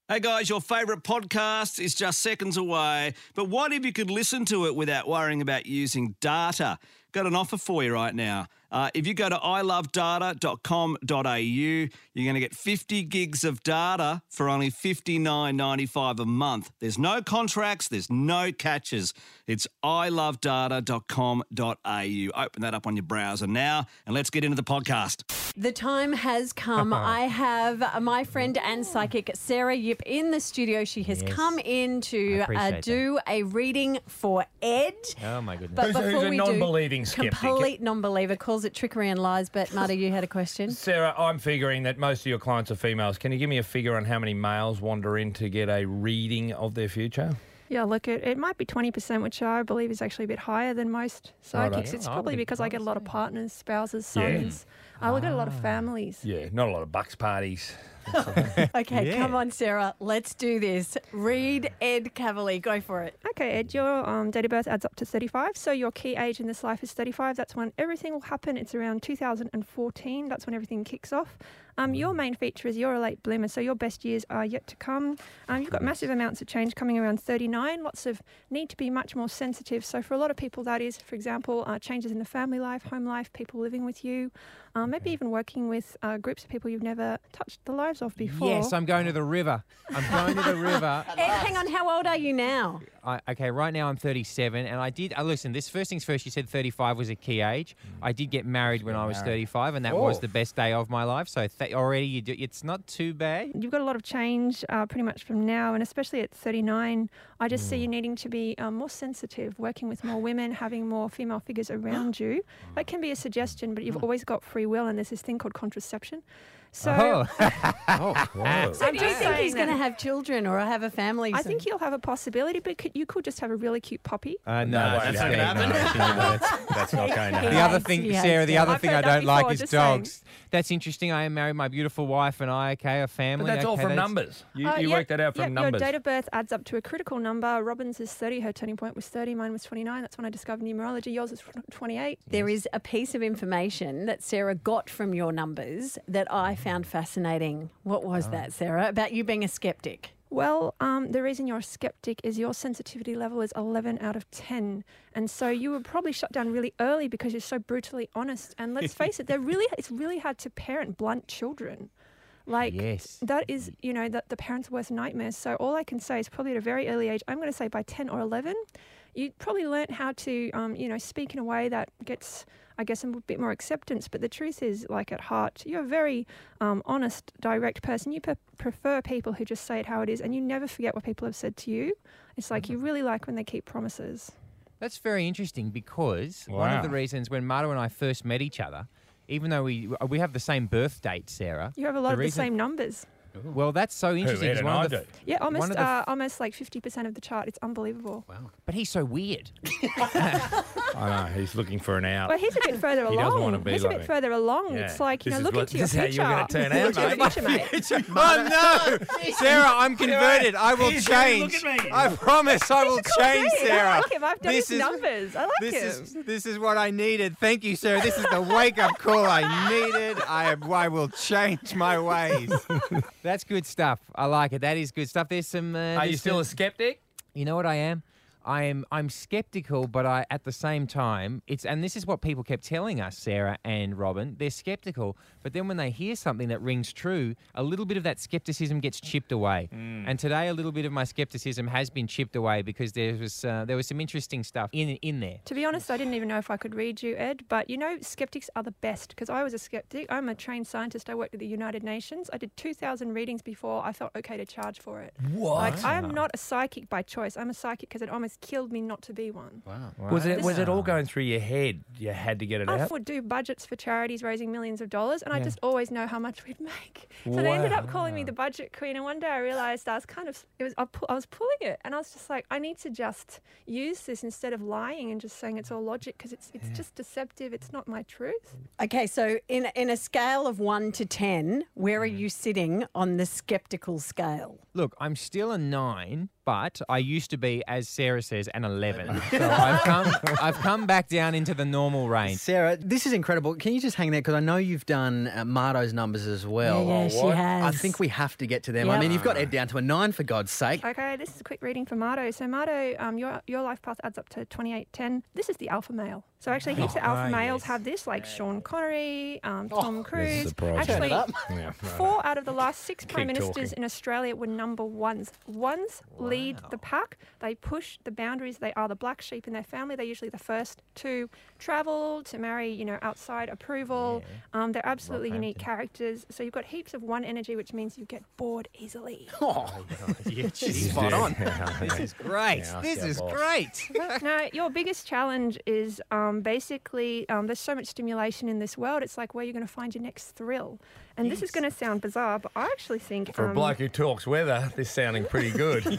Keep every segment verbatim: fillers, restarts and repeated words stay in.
Hey guys, your favourite podcast is just seconds away, but what if you could listen to it without worrying about using data? Got an offer for you right now. Uh, if you go to i love data dot com dot a u, you're going to get fifty gigs of data for only fifty-nine ninety-five a month. There's no contracts, there's no catches. It's i love data dot com dot a u. Open that up on your browser now, and let's get into the podcast. The time has come. I have my friend and psychic Sarah Yip in the studio. She has Yes. come in to I uh, appreciate do a reading for Ed. Oh, my goodness. But Who's a- before who's a we non-believing do, skeptic? complete non-believer, calls it trickery and lies. But Marta, you had a question. Sarah, I'm figuring that most of your clients are females. Can you give me a figure on how many males wander in to get a reading of their future? Yeah, look, it, it might be twenty percent, which I believe is actually a bit higher than most psychics. Righto. It's Oh, probably I because I get a lot of partners, spouses, sons. Yeah. I look at a lot of families. Yeah, not a lot of bucks parties. Okay, Yeah. come on, Sarah. Let's do this. Read Ed Cavalier. Go for it. Okay, Ed, your um, date of birth adds up to thirty-five, so your key age in this life is thirty-five. That's when everything will happen. It's around two thousand fourteen. That's when everything kicks off. Um, your main feature is you're a late bloomer, so your best years are yet to come. Um, you've got massive amounts of change coming around thirty-nine, lots of need to be much more sensitive. So for a lot of people, that is, for example, uh, changes in the family life, home life, people living with you, um, maybe even working with uh, groups of people you've never touched the lives of before. Yes, I'm going to the river. I'm going to the river. Ed, hang on. How old are you now? I, okay, right now I'm thirty-seven, and I did. Uh, listen, this first things first. You said thirty-five was a key age. I did get married when I was thirty-five, and that was Oh. the best day of my life. So th- already, you do, it's not too bad. You've got a lot of change uh, pretty much from now, and especially at thirty-nine, I just see you needing to be um, more sensitive, working with more women, having more female figures around you. That can be a suggestion, but you've always got free will, and there's this thing called contraception. So Oh, Oh, whoa. So do you just think he's saying going to that. have children or have a family? I soon? think you'll have a possibility, but could, you could just have a really cute puppy. uh, no, No, that's that's not not going to gonna happen. No, that's, that's not going to He The happen. other has- thing, he has Sarah, the to. other I've thing I heard that don't like before, is just saying. dogs. That's interesting. I am married, my beautiful wife and I. Okay, a family. But that's all okay, from that's- numbers. You, Uh, you yeah, work that out from yeah, numbers. Your date of birth adds up to a critical number. Robin's is thirty. Her turning point was thirty. Mine was twenty-nine. That's when I discovered numerology. Yours is twenty-eight. There is a piece of information that Sarah got from your numbers that I found fascinating. What was that, Sarah? About you being a skeptic. Well, um, the reason you're a skeptic is your sensitivity level is eleven out of ten. And so you were probably shut down really early because you're so brutally honest. And let's face it, they're really it's really hard to parent blunt children. Like, Yes. that is, you know, the, the parents' worst nightmares. So all I can say is probably at a very early age, I'm going to say by ten or eleven, you probably learnt how to, um, you know, speak in a way that gets, I guess, a bit more acceptance. But the truth is, like, at heart, you're a very um, honest, direct person. You pre- prefer people who just say it how it is, and you never forget what people have said to you. It's like you really like when they keep promises. That's very interesting because one of Wow. the reasons when Marta and I first met each other, even though we we have the same birth date, Sarah. You have a lot the of the reason- same numbers. Well, that's so interesting. Ed 'cause and one I of the, do. Yeah, One almost, of the f- uh, almost like fifty percent of the chart. It's unbelievable. but he's so weird. I know, he's looking for an out. But he's a bit further He along. doesn't wanna be he's like a bit me. further along. Yeah. It's like, you This know, is look what- into your this is how future. you're gonna turn out, Look into your mate. future, mate. Oh no, Sarah, I'm converted. I will He's ready, change. look at me. I promise, I will He's a cool change, dude. Sarah. I like him. I've done This his is- numbers. I like This him. is this is what I needed. Thank you, Sarah. This is the wake up call I needed. I am, I will change my ways. That's good stuff. I like it. That is good stuff. There's some. Uh, Are there's you still some- a skeptic? You know what I am? I am I'm skeptical, but I at the same time it's and this is what people kept telling us, Sarah and Robin. They're skeptical, but then when they hear something that rings true, a little bit of that skepticism gets chipped away. Mm. And today, a little bit of my skepticism has been chipped away because there was uh, there was some interesting stuff in in there. To be honest, I didn't even know if I could read you, Ed. But you know, skeptics are the best because I was a skeptic. I'm a trained scientist. I worked at the United Nations. I did two thousand readings before I felt okay to charge for it. What? Like, I am not a psychic by choice. I'm a psychic because it almost killed me not to be one. Wow. Was it was it all Wow. going through your head? You had to get it I out? would do budgets for charities raising millions of dollars, and I Yeah. just always know how much we'd make. So they ended up calling me Wow. the budget queen, and one day I realised I was kind of, it was I, pu- I was pulling it, and I was just like, I need to just use this instead of lying and just saying it's all logic because it's it's just deceptive. It's not my truth. Okay, so in in a scale of one to ten, where are you sitting on the skeptical scale? Look, I'm still a nine, but I used to be, as Sarah says an eleven. So I've come, I've come back down into the normal range. Sarah, this is incredible. Can you just hang there? Because I know you've done uh, Marto's numbers as well. Yeah, yeah, she what? has. I think we have to get to them. I Yep. mean, you've got Ed down to a nine, for God's sake. Okay, this is a quick reading for Marto. So Marto, um, your your life path adds up to twenty-eight ten. This is the alpha male. So actually, heaps of alpha right, males yes. have this, like Sean Connery, um, Tom Cruise. surprising. Actually, Turn it up. Yeah, no, four out of the last six prime Keep ministers talking. in Australia were number ones. Ones lead the pack. They push the boundaries. They are the black sheep in their family. They're usually the first to travel, to marry, you know, outside approval. Um, they're absolutely unique characters. So you've got heaps of one energy, which means you get bored easily. Oh, Yeah, she's spot on. This is great. Yeah, this yeah, is boss. great. Now, your biggest challenge is um, basically um, there's so much stimulation in this world. It's like where you're going to find your next thrill. And this is going to sound bizarre, but I actually think For a um, bloke who talks weather, this sounding pretty good.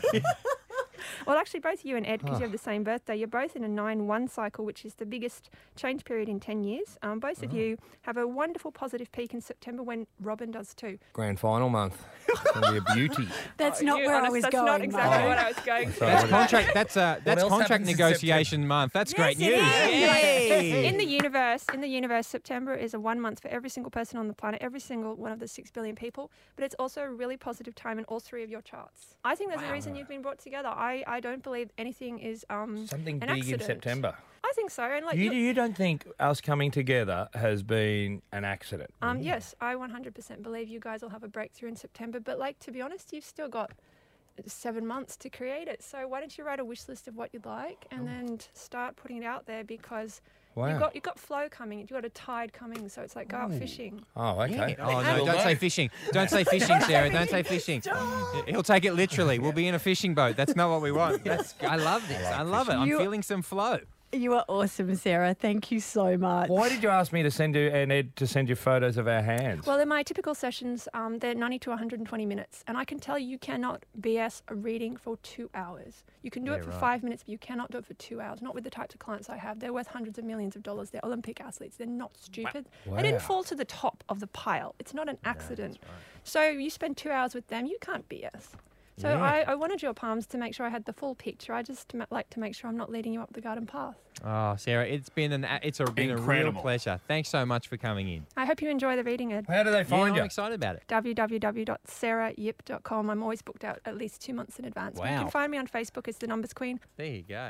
well, actually, both you and Ed, because you have the same birthday, you're both in a nine one cycle, which is the biggest change period in ten years. Um, both of you have a wonderful positive peak in September when Robin does too. Grand final month. It's going to be a beauty. That's not You where I honest, was that's going. not exactly Marto. what I was going for. That's contract. That's uh, that's else contract happens in negotiation month. That's great Yes, it news. is. Yay! In the universe, in the universe, September is a one month for every single person on the planet, every single one of the six billion people. But it's also a really positive time in all three of your charts. I think there's a reason you've been brought together. I, I don't believe anything is um Something an big accident. in September. I think so. And like You, you- you don't think us coming together has been an accident? um yes, I one hundred percent believe you guys will have a breakthrough in September. But like to be honest, you've still got seven months to create it. So why don't you write a wish list of what you'd like and then start putting it out there because. Wow. You've got you've got flow coming. You've got a tide coming, so it's like go out fishing. Oh, okay. Oh no! Don't say fishing. Don't say fishing, Sarah. Don't say fishing. He'll take it literally. We'll be in a fishing boat. That's not what we want. That's, I love this. I love it. I'm You- feeling some flow. You are awesome, Sarah. Thank you so much. Why did you ask me to send you and Ed to send you photos of our hands? Well, in my typical sessions, um, they're ninety to one hundred twenty minutes, and I can tell you, you cannot B S a reading for two hours. You can do it for five minutes, but you cannot do it for two hours. Not with the types of clients I have. They're worth hundreds of millions of dollars. They're Olympic athletes. They're not stupid. Wow. They didn't fall to the top of the pile. It's not an accident. So you spend two hours with them, you can't B S. So Yeah. I, I wanted your palms to make sure I had the full picture. I just ma- like to make sure I'm not leading you up the garden path. Oh, Sarah, it's been an it's a, been a real Incredible. pleasure. Thanks so much for coming in. I hope you enjoy the reading, Ed. How do they Yeah, find I'm you? excited about it. w w w dot sarah yip dot com. I'm always booked out at least two months in advance. But you Wow. can find me on Facebook as the Numbers Queen. There you go.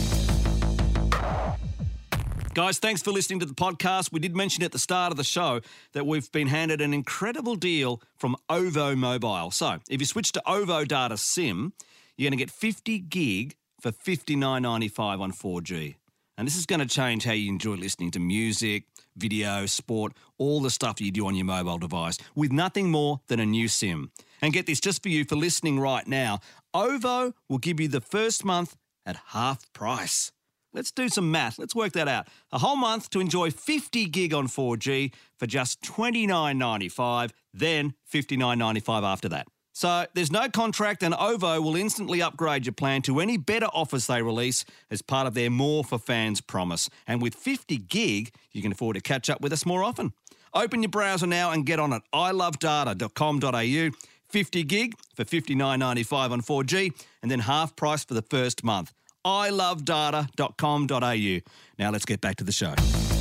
Guys, thanks for listening to the podcast. We did mention at the start of the show that we've been handed an incredible deal from OVO Mobile. So if you switch to OVO Data SIM, you're going to get fifty gig for fifty-nine ninety-five on four G. And this is going to change how you enjoy listening to music, video, sport, all the stuff you do on your mobile device with nothing more than a new SIM. And get this, just for you for listening right now, OVO will give you the first month at half price. Let's do some math. Let's work that out. A whole month to enjoy fifty gig on four G for just twenty-nine ninety-five, then fifty-nine ninety-five after that. So there's no contract and OVO will instantly upgrade your plan to any better offers they release as part of their More for Fans promise. And with fifty gig, you can afford to catch up with us more often. Open your browser now and get on at i love data dot com dot a u. fifty gig for fifty-nine ninety-five on four G and then half price for the first month. i love data dot com dot a u. Now let's get back to the show.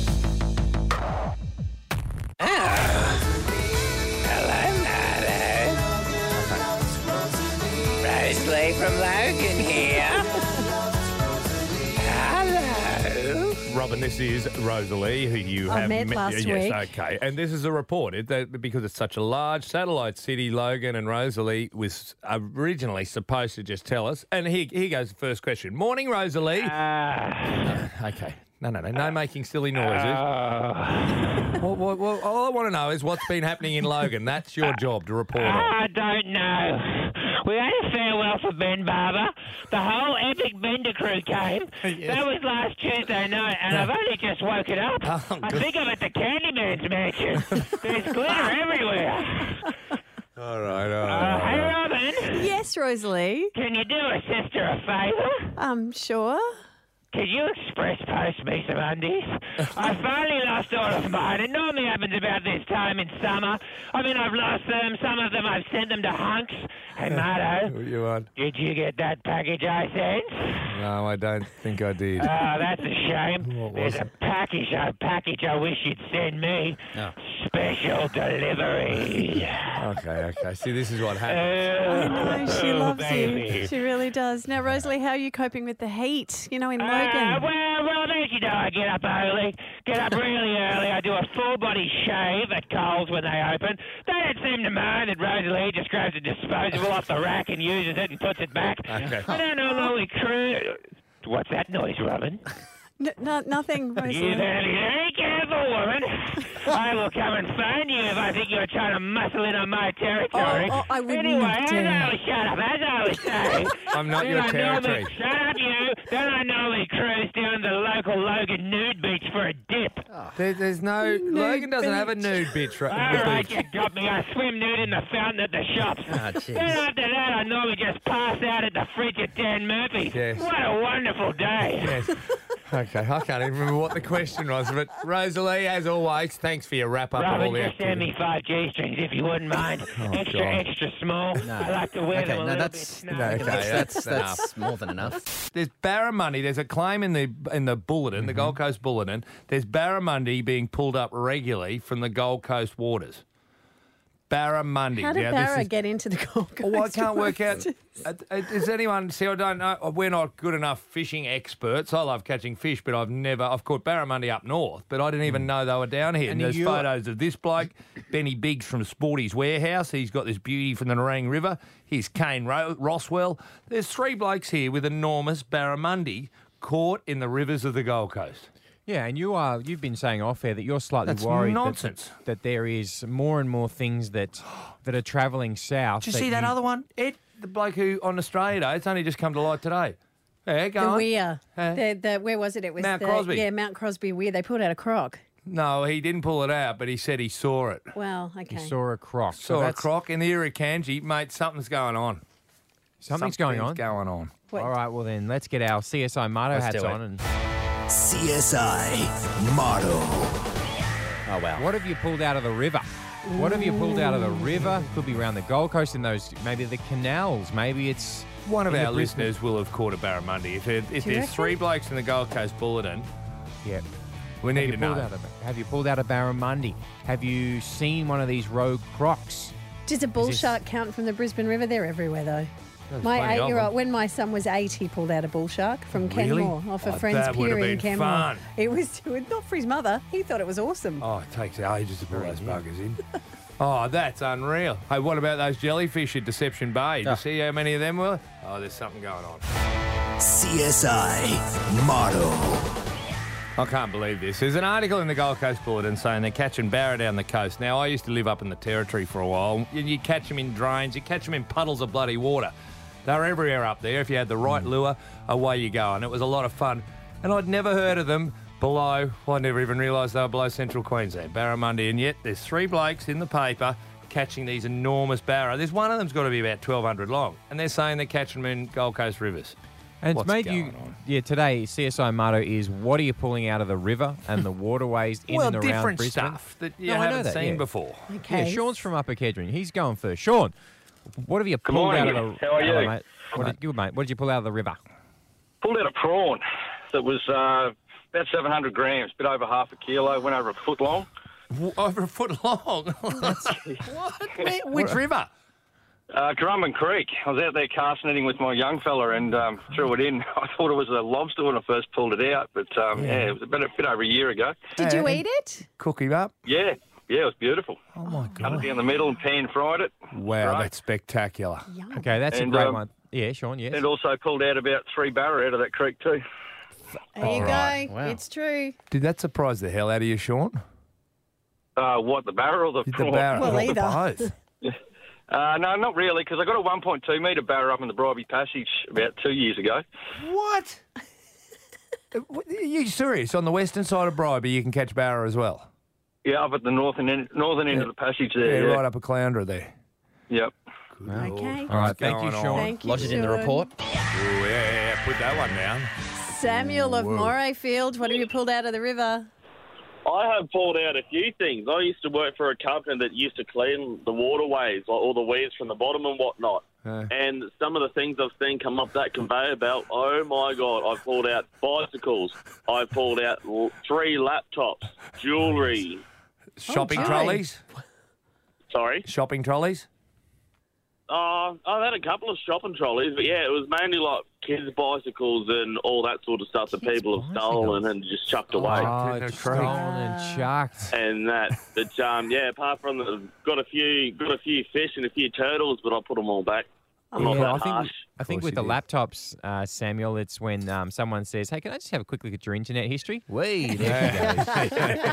Rosalie from Logan here. Hello. Robin, this is Rosalie, who you I have met last yes, week. okay. And this is a report it, that because it's such a large satellite city. Logan and Rosalie was originally supposed to just tell us. And here, here goes the first question. Morning, Rosalie. Uh, okay. No, no, no, no making silly noises. well, well, well, all I want to know is what's been happening in Logan. That's your job to report on. I don't know. We had a farewell for Ben Barber. The whole epic Bender crew came. That was last Tuesday night, and I've only just woken up. Oh, I good. think I'm at the Candyman's mansion. There's glitter everywhere. All right, all Uh, right. hey, Robin, Yes, Rosalie. can you do a sister a favour? Um, sure. Can you express post me some undies? I finally lost all of mine. It normally happens about this time in summer. I mean, I've lost them. Some of them I've sent them to hunks. Hey, Marto, What you want? did you get that package I sent? No, I don't think I did. Oh, that's a shame. What There's was a package, a package I wish you'd send me. Oh. Special delivery. Okay, okay. See, this is what happens. I know, she Oh, loves baby. you. She really does. Now, Rosalie, how are you coping with the heat? You know, in Uh, Logan. well, well, as you know, I get up early, get up really early. I do a full body shave at Coles when they open. They don't seem to mind that Rosalie just grabs a disposable off the rack and uses it and puts it back. Okay. I don't know, Louis Crew. What's that noise, Robin? N- no, nothing, You Rosalie. better be very careful, woman. I will come and find you if I think you're trying to muscle in on my territory. Oh, oh, I would anyway, not as dare. I was, shut up, as I was saying. I'm not then your I territory. Normally, shut up, you. Then I normally cruise down the local Logan nude beach for a dip. There, there's no... Logan doesn't have a nude bitch, All right? right, you got me. I swim nude in the fountain at the shops. Ah, jeez. Then after that, I normally just pass out at the fridge at Dan Murphy's. Yes. What a wonderful day. Yes. Okay, I can't even remember what the question was, but Rosalie, as always, thanks for your wrap up of all Robin, the just send activity. me five G-strings if you wouldn't mind. extra, God. extra small. I like to wear Okay, them a no, little that's- bit No, snug. okay, That's, that's, that's more than enough. There's barramundi. There's a claim in the in the bulletin, the Gold Coast Bulletin. There's barramundi being pulled up regularly from the Gold Coast waters. Barramundi. How did Now, this Barra is- get into the Gold Coast? Well, I can't work out. waters? uh, uh, Does anyone see? I don't know. We're not good enough fishing experts. I love catching fish, but I've never. I've caught barramundi up north, but I didn't even know they were down here. And, And there's you're- photos of this bloke, Benny Biggs from Sporty's Warehouse. He's got this beauty from the Nerang River. Here's Kane Ro- Roswell. There's three blokes here with enormous barramundi caught in the rivers of the Gold Coast. Yeah, and you are you've been saying off air that you're slightly That's worried that- nonsense. That, there is more and more things that that are travelling south. Did you see that you- other one? Ed, the bloke who on Australia Day. It's only just come to light today. Yeah, go The on. weir. Huh? The, the, where was it? It was Mount the, Crosby. Yeah, Mount Crosby weir. They pulled out a croc. No, he didn't pull it out, but he said he saw it. Well, okay. You saw a croc. So Saw a that's- croc in the Irukandji. Mate, something's going on. Something's going on. going on. Wait. All right, well then, let's get our C S I Marto Let's hats do it. on. And C S I motto. Oh, wow. what have you pulled out of the river? What have you pulled out of the river? Could be around the Gold Coast in those, maybe the canals. Maybe it's One of in the our Brisbane- listeners will have caught a barramundi. If, it, if Do you there's reckon? three blokes in the Gold Coast Bulletin, Yeah. we Have need you, to pulled know. out a, have you pulled out a barramundi? Have you seen one of these rogue crocs? Does a bull this- shark count from the Brisbane River? They're everywhere, though. There's My plenty of eight-year-old, them. when my son was eight, he pulled out a bull shark from Really? Kenmore off a Oh, friend's that would pier have in been Kenmore. fun. It was, it was not for his mother. He thought it was awesome. Oh, it takes ages to pull those buggers in. Oh, that's unreal. Hey, what about those jellyfish at Deception Bay? Did you Oh. see how many of them were? Oh, there's something going on. C S I motto. I can't believe this. There's an article in the Gold Coast Bulletin saying they're catching barra down the coast. Now, I used to live up in the Territory for a while. You, you catch them in drains, you catch them in puddles of bloody water. They're everywhere up there. If you had the right lure, away you go. And it was a lot of fun. And I'd never heard of them below, well, I never even realised they were below Central Queensland, barramundi. And yet there's three blokes in the paper catching these enormous barra. There's one of them's got to be about twelve hundred long. And they're saying they're catching them in Gold Coast rivers. And What's it's made you, going on? yeah, today C S I motto is what are you pulling out of the river and the waterways in well, and around different Brisbane? stuff that you No, I know haven't that, seen yeah. before. Okay. Yeah, Sean's from Upper Kedron. He's going first. Sean, what have you pulled morning. out of the How are Hello, you? mate. What did, good, mate. What did you pull out of the river? Pulled out a prawn that was uh, about seven hundred grams, bit over half a kilo, went over a foot long. W- Over a foot long. what? Where- Which river? Uh, Currumbin Creek. I was out there cast netting with my young fella and um, threw it in. I thought it was a lobster when I first pulled it out, but um, yeah. it was about a bit over a year ago. Did you Hey. eat it? Cook him up. Yeah, yeah, it was beautiful. Oh, my Cut it God. down the middle and pan fried it. Wow, Right. that's spectacular. Yum. Okay, that's And, a great um, one. Yeah, Sean, yes. And also pulled out about three barra out of that creek too. There you right. go. Wow. It's true. Did that surprise the hell out of you, Sean? Uh, what, the barra or the Did the prawn? barra? Well, or either. both? Uh, no, not really, because I got a one point two metre barra up in the Bribey Passage about two years ago. What? Are you serious? On the western side of Bribey, you can catch barra as well? Yeah, up at the northern end, northern end of the passage Yeah, there. Yeah, right up a Cloundra there. Yep. Okay. All right, thank you, going on? Sean. Thank you, Lodge it in the Sean. report. Oh, yeah, yeah, yeah. Put that one down. Samuel of Morayfield, what have you pulled out of the river? I have pulled out a few things. I used to work for a company that used to clean the waterways, like all the weeds from the bottom and whatnot. Uh. And some of the things I've seen come up that conveyor belt, oh my God, I pulled out bicycles. I pulled out l- three laptops, jewellery. Shopping Oh, trolleys? Sorry? Shopping trolleys? Uh, I've had a couple of shopping trolleys, but yeah, it was mainly like kids' bicycles and all that sort of stuff that Kids' people have stolen and just chucked away. Oh, They're stolen and chucked. And that, but um, yeah, apart from the, got a few, got a few fish and a few turtles, but I put them all back. I'm not Yeah, that I think, harsh. I think course with the you did. laptops, uh, Samuel, it's when um, someone says, hey, can I just have a quick look at your internet history? Wait, there she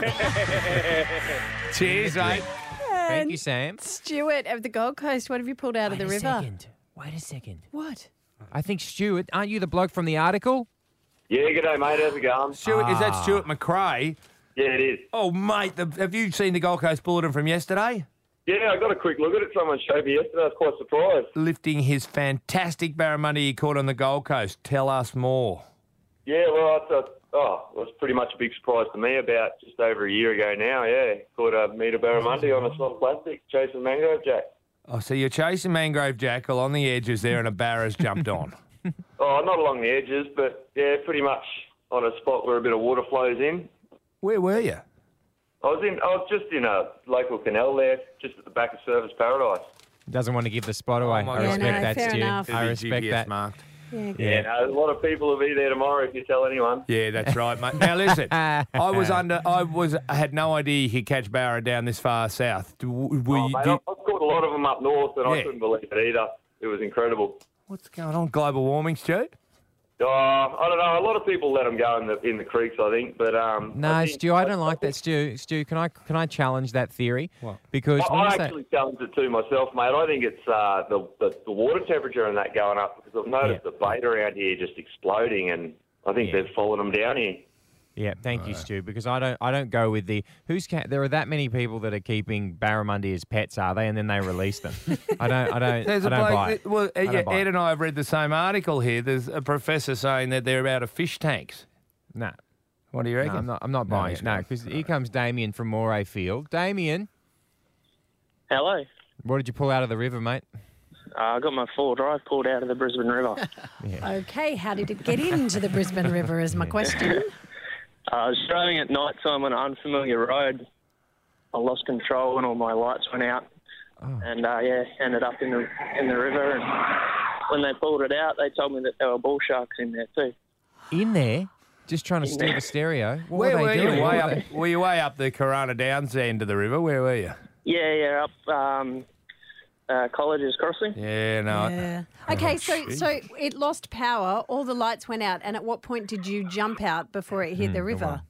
goes. Cheers, mate. Thank you, Sam. Stuart of the Gold Coast, what have you pulled out of Wait the a river? second. Wait a second. What? I think, Stuart, aren't you the bloke from the article? Yeah, g'day, mate. How's it going? Stuart, is that Ah. Stuart McRae? Yeah, it is. Oh, mate, the, have you seen the Gold Coast Bulletin from yesterday? Yeah, I got a quick look at it. Someone showed me yesterday. I was quite surprised. Lifting his fantastic barramundi he caught on the Gold Coast. Tell us more. Yeah, well, I thought, oh, it was pretty much a big surprise to me about just over a year ago now, yeah. Caught a metre barramundi on a soft plastic, chasing mangrove jack. Oh, so you're chasing mangrove jackal on the edges there and a barra's jumped on. Oh, not along the edges, but yeah, pretty much on a spot where a bit of water flows in. Where were you? I was in, I was just in a local canal there, just at the back of Service Paradise. Doesn't want to give the spot away. my I God. respect Yeah, no, that, fair Stu. enough. I respect G P S that. marked. Yeah. Yeah, no, a lot of people will be there tomorrow if you tell anyone. Yeah, that's right, mate. Now listen, I was under. I was. I had no idea you could catch barra down this far south. Do- Were Oh, you, mate, do- I've I've caught a lot of them up north, and Yeah. I couldn't believe it either. It was incredible. what's going on? Global warming, Stuart? Uh, I don't know. A lot of people let them go in the in the creeks, I think. But um, No, I think- Stu, I don't like that, Stu. Stu, can I can I challenge that theory? What? Because I, when I you say- actually challenged it too myself, mate. I think it's uh, the, the the water temperature and that going up because I've noticed Yeah. the bait around here just exploding, and I think Yeah. they've followed them down here. Yeah, thank you, Stu. Because I don't, I don't go with the who's. Ca- there are that many people that are keeping barramundi as pets, are they? And then they release them. I don't, I don't, There's I a don't bloke. buy it. that- well, I don't Ed, buy it. Ed and I have read the same article here. There's a professor saying that they're out of fish tanks. No, What do you reckon? no, I'm not. I'm not No, buying he's it. No, not. because here comes Damien from Moray Field. Damien, Hello. what did you pull out of the river, mate? Uh, I got my four drive pulled out of the Brisbane River. Okay, how did it get into the Brisbane River is my question. I was driving at night time on an unfamiliar road. I lost control and all my lights went out. Oh. And, uh, yeah, ended up in the in the river. And when they pulled it out, they told me that there were bull sharks in there too. In there, just trying to In steal there. the stereo. What Where were were they you? doing? Way What up, were they- were you way up the Corona Downs end of the river? Where were you? Yeah, yeah, up um, uh, Colleges Crossing. Yeah, no. Yeah. Okay, so so it lost power, all the lights went out, and at what point did you jump out before it hit the river?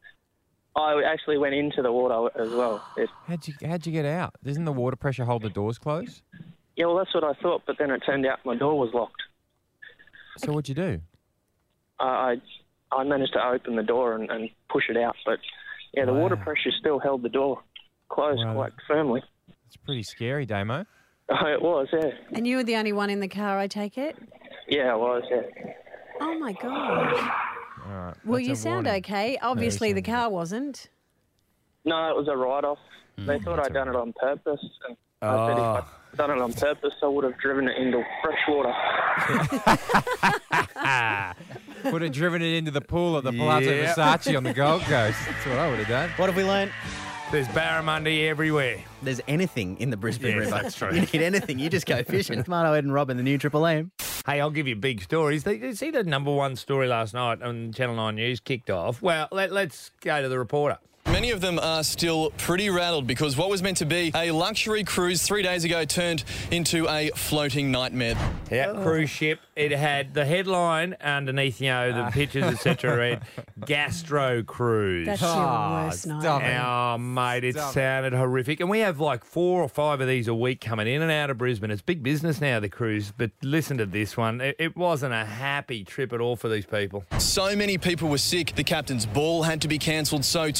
I actually went into the water as well. It, How'd you, how'd you get out? Doesn't the water pressure hold the doors closed? yeah, well, that's what I thought, but then it turned out my door was locked. So what'd you do? I I, I managed to open the door and, and push it out, but yeah, the water Wow. pressure still held the door closed Wow. quite firmly. It's pretty scary, Damo. Oh, it was, yeah. And you were the only one in the car, I take it? Yeah, it was, yeah. Oh my gosh. All right. Well, that's you a sound warning. okay. Obviously, the sound car wasn't. No, it was a write-off. They thought I'd done it on purpose. And I said if Oh. I'd done it on purpose, I would have driven it into fresh water. Would have driven it into the pool at the Palazzo Yeah. Versace on the Gold Coast. That's what I would have done. What have we learned? There's barramundi everywhere. There's anything in the Brisbane Yes, River. that's true. You need anything, you just go fishing. Marto, Ed and Robin, the new Triple M. Hey, I'll give you big stories. They- You see the number one story last night on Channel nine News kicked off? Well, let, let's go to the reporter. Many of them are still pretty rattled because what was meant to be a luxury cruise three days ago turned into a floating nightmare. Yeah, cruise ship. It had the headline underneath, you know, the pictures, et cetera, read Gastro Cruise. That's your worst stop nightmare. Oh, mate, it Stop it. sounded horrific. And we have like four or five of these a week coming in and out of Brisbane. It's big business now, the cruise. But listen to this one. It, it wasn't a happy trip at all for these people. So many people were sick, the captain's ball had to be cancelled, so too were a number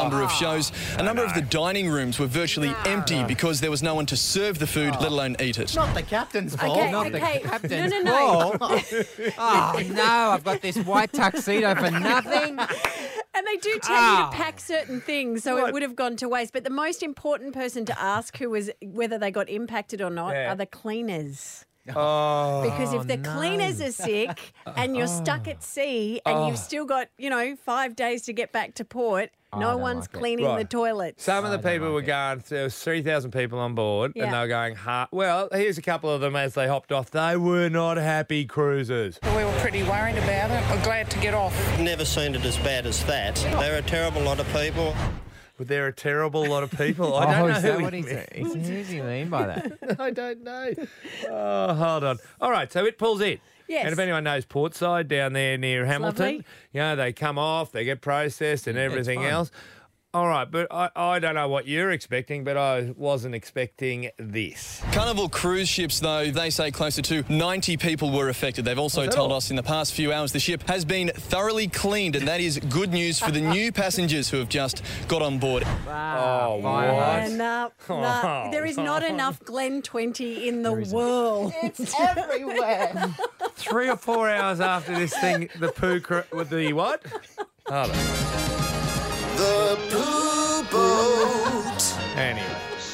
number of shows. A number of the dining rooms were virtually empty because there was no one to serve the food, let alone eat it. Not the captain's fault. Okay, Not okay. the captain's no, no, no. fault. Oh, no, I've got this white tuxedo for nothing. And they do tell Ah. you to pack certain things, so it would have gone to waste. But the most important person to ask who was whether they got impacted or not Yeah. are the cleaners. Oh, Because if the no. cleaners are sick and you're stuck at sea and you've still got, you know, five days to get back to port, I no don't one's like it. cleaning the Right. toilets. Some of the I don't people like were it. going, there was three thousand people on board, Yeah. and they were going, ha- well, here's a couple of them as they hopped off. They were not happy cruisers. We were pretty worried about it. We're glad to get off. Never seen it as bad as that. They're a terrible lot of people. But they're a terrible lot of people. I Oh, don't know is that who what he he's meant. Who does he mean by that? I don't know. Oh, hold on. All right, so it pulls in. Yes. And if anyone knows Portside down there near Hamilton, lovely. you know, they come off, they get processed and everything fun. else. All right, but I, I don't know what you're expecting, but I wasn't expecting this. Carnival cruise ships, though, they say closer to ninety people were affected. They've also that told all? us in the past few hours the ship has been thoroughly cleaned, and that is good news for the new passengers who have just got on board. Wow. Oh, Fire what? And, uh, no, there is not enough Glen twenty in the world. It's everywhere. Three or four hours after this thing, the poo cr- with the what? Hold on. The Poo Boat. Anyway.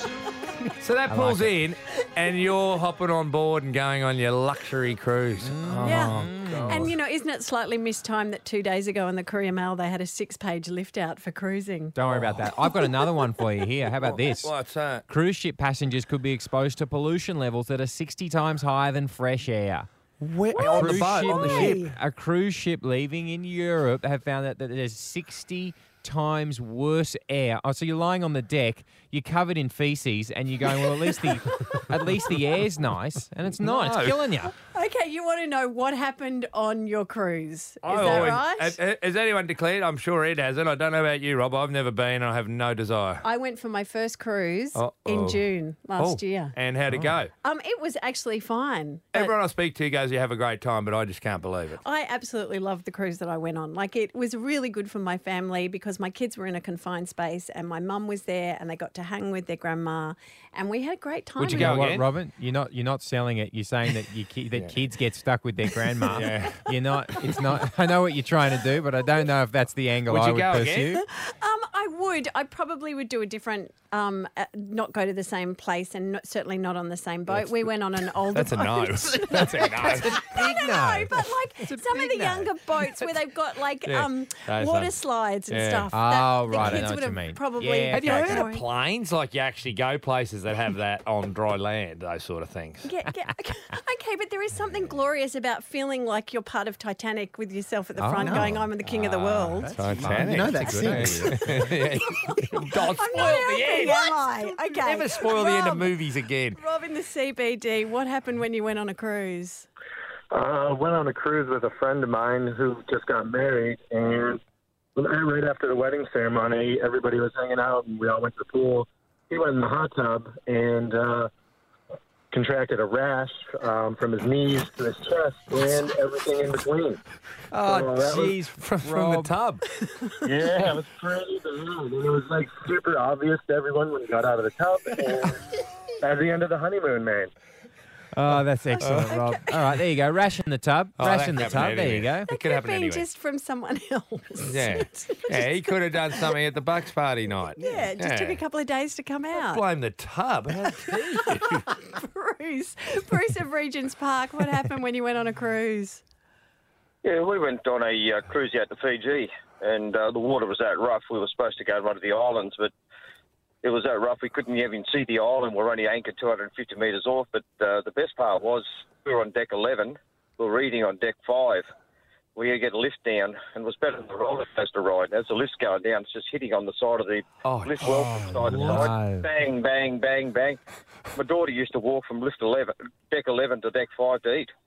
So that pulls in, and you're hopping on board and going on your luxury cruise. Oh, Yeah. God. And, you know, isn't it slightly mistimed that two days ago in the Courier Mail they had a six-page lift out for cruising? Don't worry about that. I've got another one for you here. How about this? What's that? Cruise ship passengers could be exposed to pollution levels that are sixty times higher than fresh air. Where, on the Cruise boat, ship on the Why? ship. A cruise ship leaving in Europe have found that, that there's sixty times worse air. Oh, so you're lying on the deck, you're covered in feces, and you're going, well, at least the at least the air's nice, and it's not. No. It's killing you. Okay, you want to know what happened on your cruise. Is I that always- right? Has, has anyone declared? I'm sure Ed hasn't. I don't know about you, Rob. I've never been, and I have no desire. I went for my first cruise Uh-oh. in June last Oh, year. And how'd it go? Um, it was actually fine. but Everyone I speak to goes, you have a great time, but I just can't believe it. I absolutely loved the cruise that I went on. Like, it was really good for my family because my kids were in a confined space and my mum was there and they got to hang with their grandma and we had a great time. Would you in go it. You know what, again? Robin? You're not. You're not selling it. You're saying that you ki- that kids get stuck with their grandma. Yeah. You're not. It's not. I know what you're trying to do, but I don't know if that's the angle Would I you would go pursue. again? Um, I would. I probably would do a different, um, uh, not go to the same place and not, certainly not on the same boat. we went on an older That's a boat. no. That's a no. Big No, no. but like some of big the no. younger boats where they've got like Yeah. um Those water ones. slides and Yeah. stuff. Oh, the right, I kids know what would you have mean. probably. Yeah, Have you okay, heard okay. of planes? Like you actually go places that have that on dry land, those sort of things. Yeah, yeah. Okay, but there is something glorious about feeling like you're part of Titanic with yourself at the Oh, front, no. going, "I'm the king of the world." Titanic. You know that Good, sings. eh? God, I'm spoil not the helping, end. am I? Okay. Never spoil the end of Rob, movies again. Rob in the C B D, what happened when you went on a cruise? I uh, went on a cruise with a friend of mine who just got married, and right after the wedding ceremony, everybody was hanging out, and we all went to the pool. He went in the hot tub and uh, contracted a rash um, from his knees to his chest and everything in between. Oh, So that was- jeez, From, from the Rob. tub. Yeah, it was pretty bad. And it was like super obvious to everyone when he got out of the tub. And at the end of the honeymoon, man. Oh, that's excellent, Rob. All right, there you go. Rash in the tub. Oh, Rash that in the can tub. happen There you anywhere. go. It Could could have happen been anywhere. just from someone else. Yeah. Yeah, he could have done something at the Bucks party night. Yeah, it just took a couple of days to come out. Blame the tub. How dare you? Bruce, Bruce of Regent's Park, what happened when you went on a cruise? Yeah, we went on a uh, cruise out to Fiji, and uh, the water was that rough. We were supposed to go to one of the islands, but it was that rough we couldn't even see the island. We're only anchored two hundred fifty metres off, but uh, the best part was we were on deck eleven. We were reading on deck five. We had to get a lift down, and it was better than the roller coaster ride. As the lift's going down, it's just hitting on the side of the Oh, lift well from side to no. side. Bang, bang, bang, bang. My daughter used to walk from lift eleven, deck eleven to deck five to eat.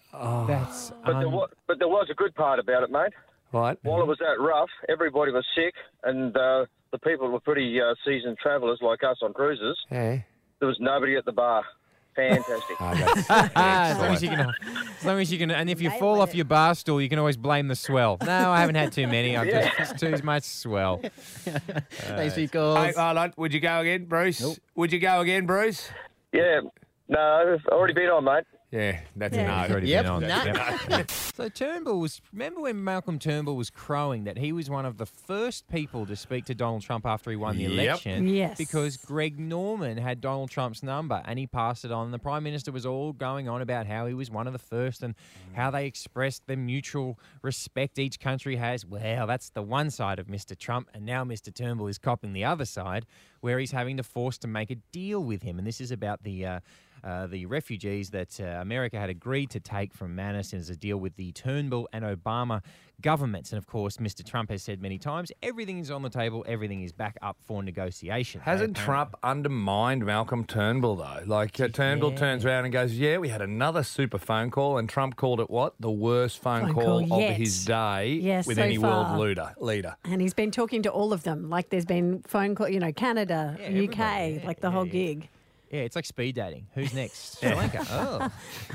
That's But, there un- was, but there was a good part about it, mate. What? While it was that rough, everybody was sick, and uh, the people were pretty uh, seasoned travellers like us on cruises. Yeah. There was nobody at the bar. Fantastic. Oh, that's as long as you excellent. can, as long as you can, and if you Nailed fall off it. your bar stool, you can always blame the swell. No, I haven't had too many. I've Yeah. just it's too much swell. Thanks for your Hey, calls. hold on. Would you go again, Bruce? Would you go again, Bruce? Yeah. No, I've already been on, mate. Yeah, that's Yeah. a no. Already Yep, been on. nah. Yep. So Turnbull was. Remember when Malcolm Turnbull was crowing that he was one of the first people to speak to Donald Trump after he won the Yep. election? Yes. Because Greg Norman had Donald Trump's number and he passed it on. The Prime Minister was all going on about how he was one of the first and how they expressed the mutual respect each country has. Well, that's the one side of Mister Trump, and now Mister Turnbull is copping the other side, where he's having to force to make a deal with him. And this is about the. Uh, Uh, the refugees that uh, America had agreed to take from Manus as a deal with the Turnbull and Obama governments. And, of course, Mister Trump has said many times, everything is on the table, everything is back up for negotiation. Hasn't They Trump undermined Malcolm Turnbull, though? Like, uh, Turnbull Yeah. turns around and goes, yeah, we had another super phone call, and Trump called it what? The worst phone, Phone call, call of yet. his day Yes, with so any far. world leader. leader. And he's been talking to all of them. Like there's been phone call, you know, Canada, Yeah, U K, everybody. Yeah, like the yeah, whole yeah. gig. Yeah, it's like speed dating. Who's next? Sri Lanka. Oh.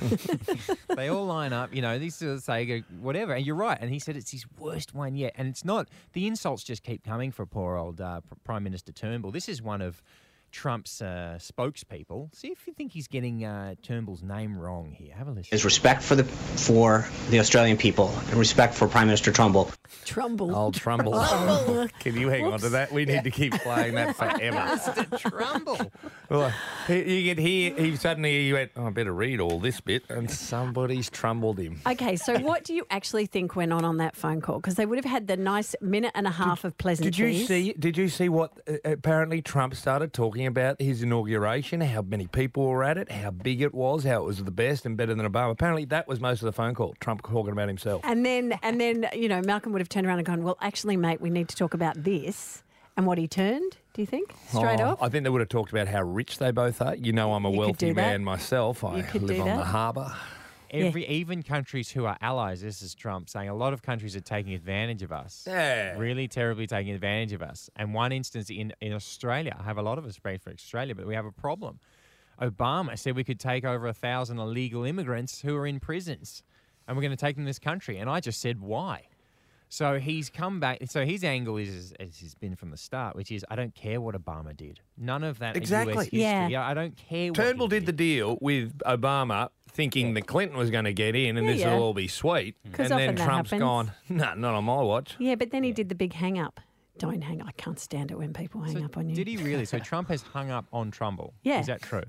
They all line up, you know, these sort of say, go, whatever. And you're right. And he said it's his worst one yet. And it's not, the insults just keep coming for poor old uh, P- Prime Minister Turnbull. This is one of Trump's uh, spokespeople. See if you think he's getting uh, Turnbull's name wrong here. Have a listen. Is respect for the for the Australian people and respect for Prime Minister Trumbull. Trumbull. Old Trumbull. Oh. Can you hang on to that? We need to keep playing that forever. Mister Trumbull. Well, he, you get here, he suddenly he went, oh, I better read all this bit, and somebody's trumbled him. Okay, so what do you actually think went on on that phone call? Because they would have had the nice minute and a half of Did pleasantries. you see? Did you see what uh, apparently Trump started talking about his inauguration? How many people were at it? How big it was? How it was the best and better than Obama? Apparently, that was most of the phone call. Trump talking about himself. And then, and then, you know, Malcolm would have turned around and gone, well, actually, mate, we need to talk about this. And what he turned, do you think? Straight Oh, off? I think they would have talked about how rich they both are. You know, I'm a You could wealthy do that. man myself. I You could live do on that. the harbour. Every even countries who are allies, this is Trump saying a lot of countries are taking advantage of us. Yeah. Really terribly taking advantage of us. And one instance in, in Australia, I have a lot of respect for Australia, but we have a problem. Obama said we could take over a thousand illegal immigrants who are in prisons and we're going to take them to this country. And I just said, why? So he's come back. So his angle is, as he's been from the start, which is, I don't care what Obama did. None of that Exactly. U S history. Yeah. Yeah, I don't care what Turnbull he did the deal with Obama thinking that Clinton was going to get in and Yeah, this yeah. will all be sweet. 'Cause And then often that Trump's happens. gone, no, not on my watch. Yeah, but then he did the big hang up. Don't hang up. I can't stand it when people hang So up on you. Did he really? So Trump has hung up on Trumbull. Yeah. Is that true?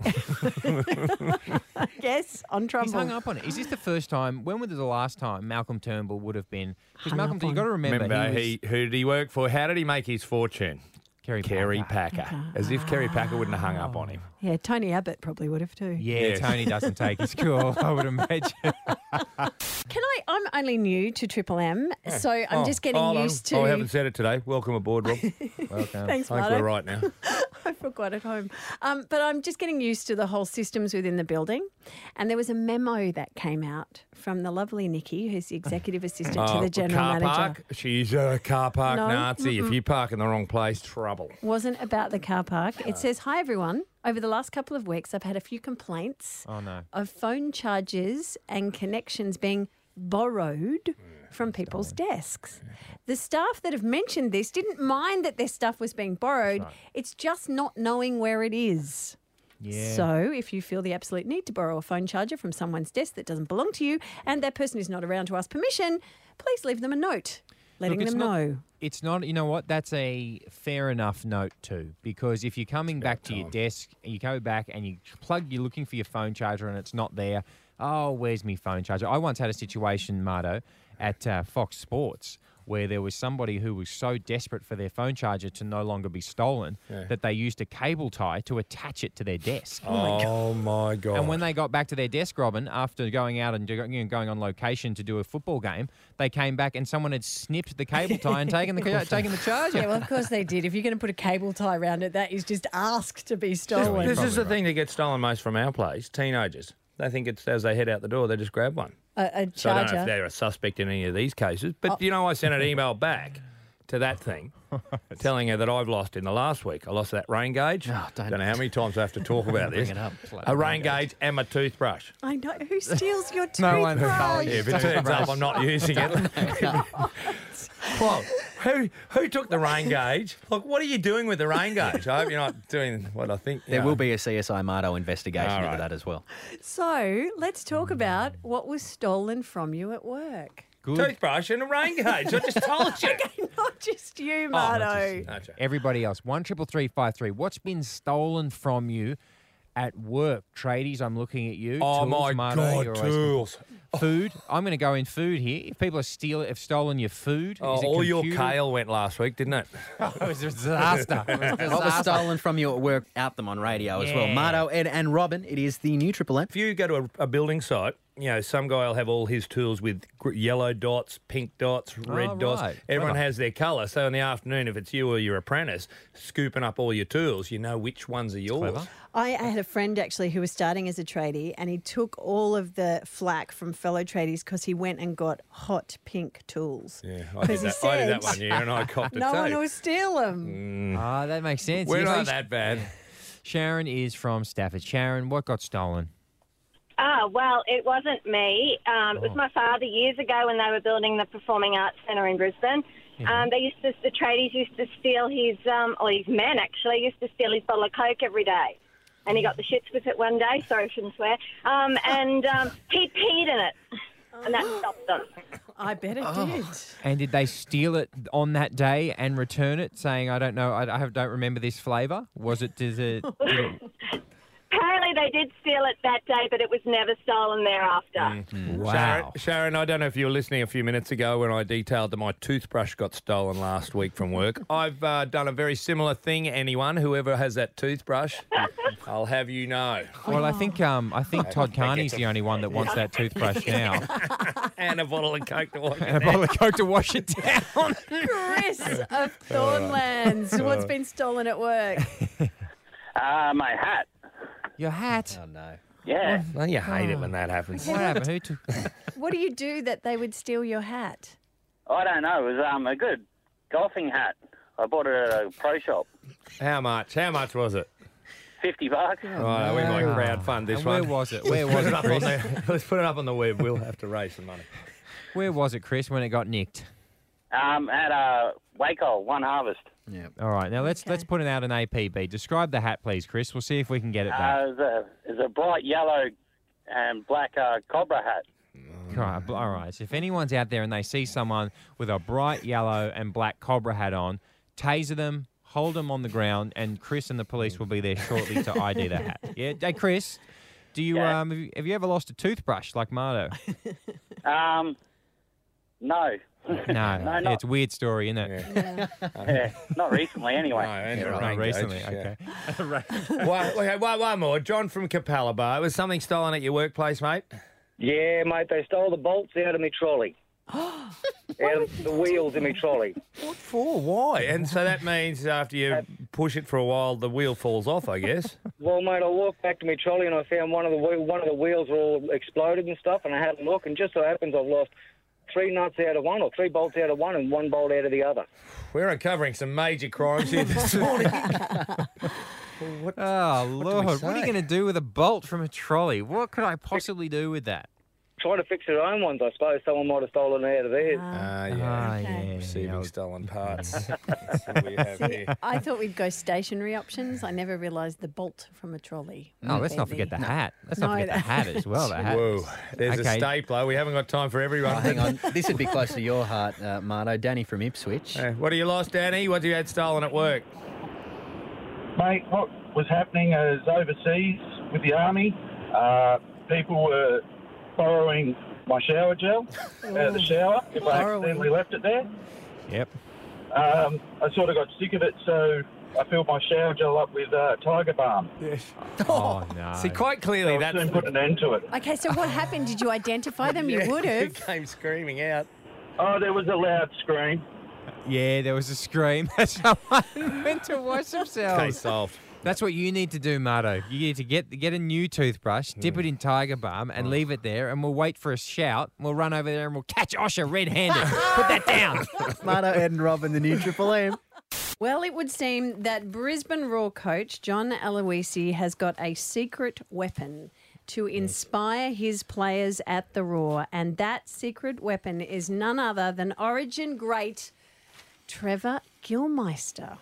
Yes, on Trumbull. He's hung up on it. Is this the first time? When was the last time Malcolm Turnbull would have been? Because Hung Malcolm, up you on. got to remember, Remember, he, he, who did he work for? How did he make his fortune? Kerry Kerry Packer. Packer. As if Kerry Packer wouldn't have hung up on him. Yeah, Tony Abbott probably would have too. Yeah, Yes. Tony doesn't take his call, I would imagine. Can I? I'm only new to Triple M, so I'm Oh, just getting hold on. used to. Oh, I haven't said it today. Welcome aboard, Rob. Welcome. Thanks, I think Marto. we're right now. I forgot at home. Um, but I'm just getting used to the whole systems within the building. And there was a memo that came out from the lovely Nikki, who's the executive assistant to Oh, the general car manager. park. She's a car park No, Nazi. If mm-mm. you park in the wrong place, trouble. Wasn't about the car park. It says, hi, everyone. Over the last couple of weeks, I've had a few complaints Oh, no. of phone charges and connections being borrowed from people's desks. The staff that have mentioned this didn't mind that their stuff was being borrowed. It's just not knowing where it is. Yeah. So if you feel the absolute need to borrow a phone charger from someone's desk that doesn't belong to you and that person is not around to ask permission, please leave them a note letting Look, it's them not- know. It's not, you know what, that's a fair enough note too, because if you're coming back to your desk, and you go back and you plug, you're looking for your phone charger and it's not there, oh, where's my phone charger? I once had a situation, Marto, at uh, Fox Sports where there was somebody who was so desperate for their phone charger to no longer be stolen Yeah. that they used a cable tie to attach it to their desk. Oh, my God. And when they got back to their desk, Robin, after going out and you know, going on location to do a football game, they came back and someone had snipped the cable tie and taken the taken the charger. Yeah, well, of course they did. If you're going to put a cable tie around it, that is just asked to be stolen. This is the thing that gets stolen most from our place, teenagers. They think it's as they head out the door, they just grab one. A, a So I don't know charger. if they're a suspect in any of these cases. But, you know, I sent an email back to that thing, telling her that I've lost in the last week. I lost that rain gauge. Oh, don't. Don't know how many times I have to talk about this. Bring it up. A rain gauge and my toothbrush. I know. Who steals your toothbrush? No one Yeah, if it turns up, I'm not using it. Well, who who took the rain gauge? Look, what are you doing with the rain gauge? I hope you're not doing what I think. There you will know. be a C S I Mardo investigation All into right. that as well. So let's talk about what was stolen from you at work. Good. Toothbrush and a rain gauge. I just told you. Not just you, Oh, not Mardo. just- okay. Everybody else, one triple three five three. What's been stolen from you at work? Tradies, I'm looking at you. Oh, Tools, my Mardo, God, you're always- tools. Food. I'm going to go in food here. If people are steal, have stolen your food, Oh, is it all your computer? kale went last week, didn't it? It was a disaster. It was a What was disaster. stolen from you at work? Out them on radio as well. Yeah. Mardo, Ed, and Robin. It is the new Triple M. If you go to a, a building site, you know, some guy will have all his tools with gr- yellow dots, pink dots, red Oh, dots. right. Everyone Clever. has their colour. So in the afternoon, if it's you or your apprentice scooping up all your tools, you know which ones are yours. Clever. I had a friend actually who was starting as a tradie, and he took all of the flack from fellow tradies because he went and got hot pink tools. Yeah, I did, he that, I did that said- one year and I copped it No too. one will steal them. Ah, that makes sense. We're Yes, not I- that bad. Sharon is from Stafford. Sharon, what got stolen? Ah, well, it wasn't me. Um, It was my father years ago when they were building the Performing Arts Centre in Brisbane. Um, they used to, the tradies used to steal his, um, or his men actually, used to steal his bottle of Coke every day. And he got the shits with it one day, sorry, I shouldn't swear. Um, and um, he peed in it, and that stopped them. I bet it Oh. did. And did they steal it on that day and return it, saying, "I don't know, I I don't remember this flavour"? Was it? Did it? Did it Apparently they did steal it that day, but it was never stolen thereafter. Wow. Sharon, Sharon, I don't know if you were listening a few minutes ago when I detailed that my toothbrush got stolen last week from work. I've uh, done a very similar thing. Anyone, whoever has that toothbrush, I'll have you know. Well, I think um, I think Todd think Carney's it's a- the only one that wants that toothbrush now, And a bottle of Coke to wash and a bottle of Coke to wash it down. Chris of Thornlands, what's been stolen at work? Uh, my hat. Your hat. Oh, no. Yeah. Well, you hate it when that happens. What happened? Who took? What do you do that they would steal your hat? I don't know. It was um, a good golfing hat. I bought it at a pro shop. How much? How much was it? fifty bucks. Right, we might crowdfund this And one. where was it? Where was Put it, up on Chris? the- Let's put it up on the web. We'll have to raise some money. Where was it, Chris, when it got nicked? Um, at uh, Waco, One Harvest. Yeah. All right, now let's let's put it out an A P B. Describe the hat, please, Chris. We'll see if we can get it back. Uh, it's a, it's a bright yellow and black uh, cobra hat. All right, all right. So if anyone's out there and they see someone with a bright yellow and black cobra hat on, taser them, hold them on the ground, and Chris and the police will be there shortly to I D the hat. Yeah, hey Chris, do you Yeah. um have you, have you ever lost a toothbrush like Mardo? Um, no. No, no, yeah, not, it's a weird story, isn't it? yeah, not recently anyway. No, and Yeah, the right, rain recently, gauge, okay. yeah. one, okay, one, one more. John from Capella Bar. Was something stolen at your workplace, mate? Yeah, mate, they stole the bolts out of my trolley. out of the wheels in my trolley. What for? Why? And so that means after you push it for a while, the wheel falls off, I guess. Well, mate, I walked back to my trolley and I found one of the wheel, one of the wheels were all exploded and stuff, and I had a look, and just so happens I've lost three nuts out of one, or three bolts out of one, and one bolt out of the other. We're uncovering some major crimes here this morning. What, oh, do we Lord. What are you say? going to do with a bolt from a trolley? What could I possibly do with that? Trying to fix their own ones, I suppose. Someone might have stolen it out of theirs. Ah, yeah. Ah, yeah. Receiving stolen parts. That's what we have See, here. I thought we'd go stationary options. I never realised the bolt from a trolley. Oh, let's not Would forget be- the hat. Let's No, not forget the hat as well. The hat. Whoa, there's Okay. a stapler. We haven't got time for everyone. Oh, hang on. This would be close to your heart, uh, Mardo. Danny from Ipswich. Uh, what have you lost, Danny? What have you had stolen at work? Mate, what was happening is overseas with the army, uh, people were borrowing my shower gel out of the shower if I accidentally left it there. Yep. Um, I sort of got sick of it, so I filled my shower gel up with uh, Tiger Balm. Yes. Oh, no. See, quite clearly So I that's soon put an end to it. Okay, so what happened? Did you identify them? You Yeah, would He have. came screaming out. Oh, there was a loud scream. Yeah, there was a scream. Someone went to wash themselves. Case solved. That's what you need to do, Marto. You need to get get a new toothbrush, dip it in Tiger Balm, and leave it there, and we'll wait for a shout. We'll run over there and we'll catch Osher red-handed. Put that down. Marto, Ed and Robin, the new Triple M. Well, it would seem that Brisbane Roar coach John Aloisi has got a secret weapon to inspire his players at the Roar, and that secret weapon is none other than Origin great Trevor Gilmeister.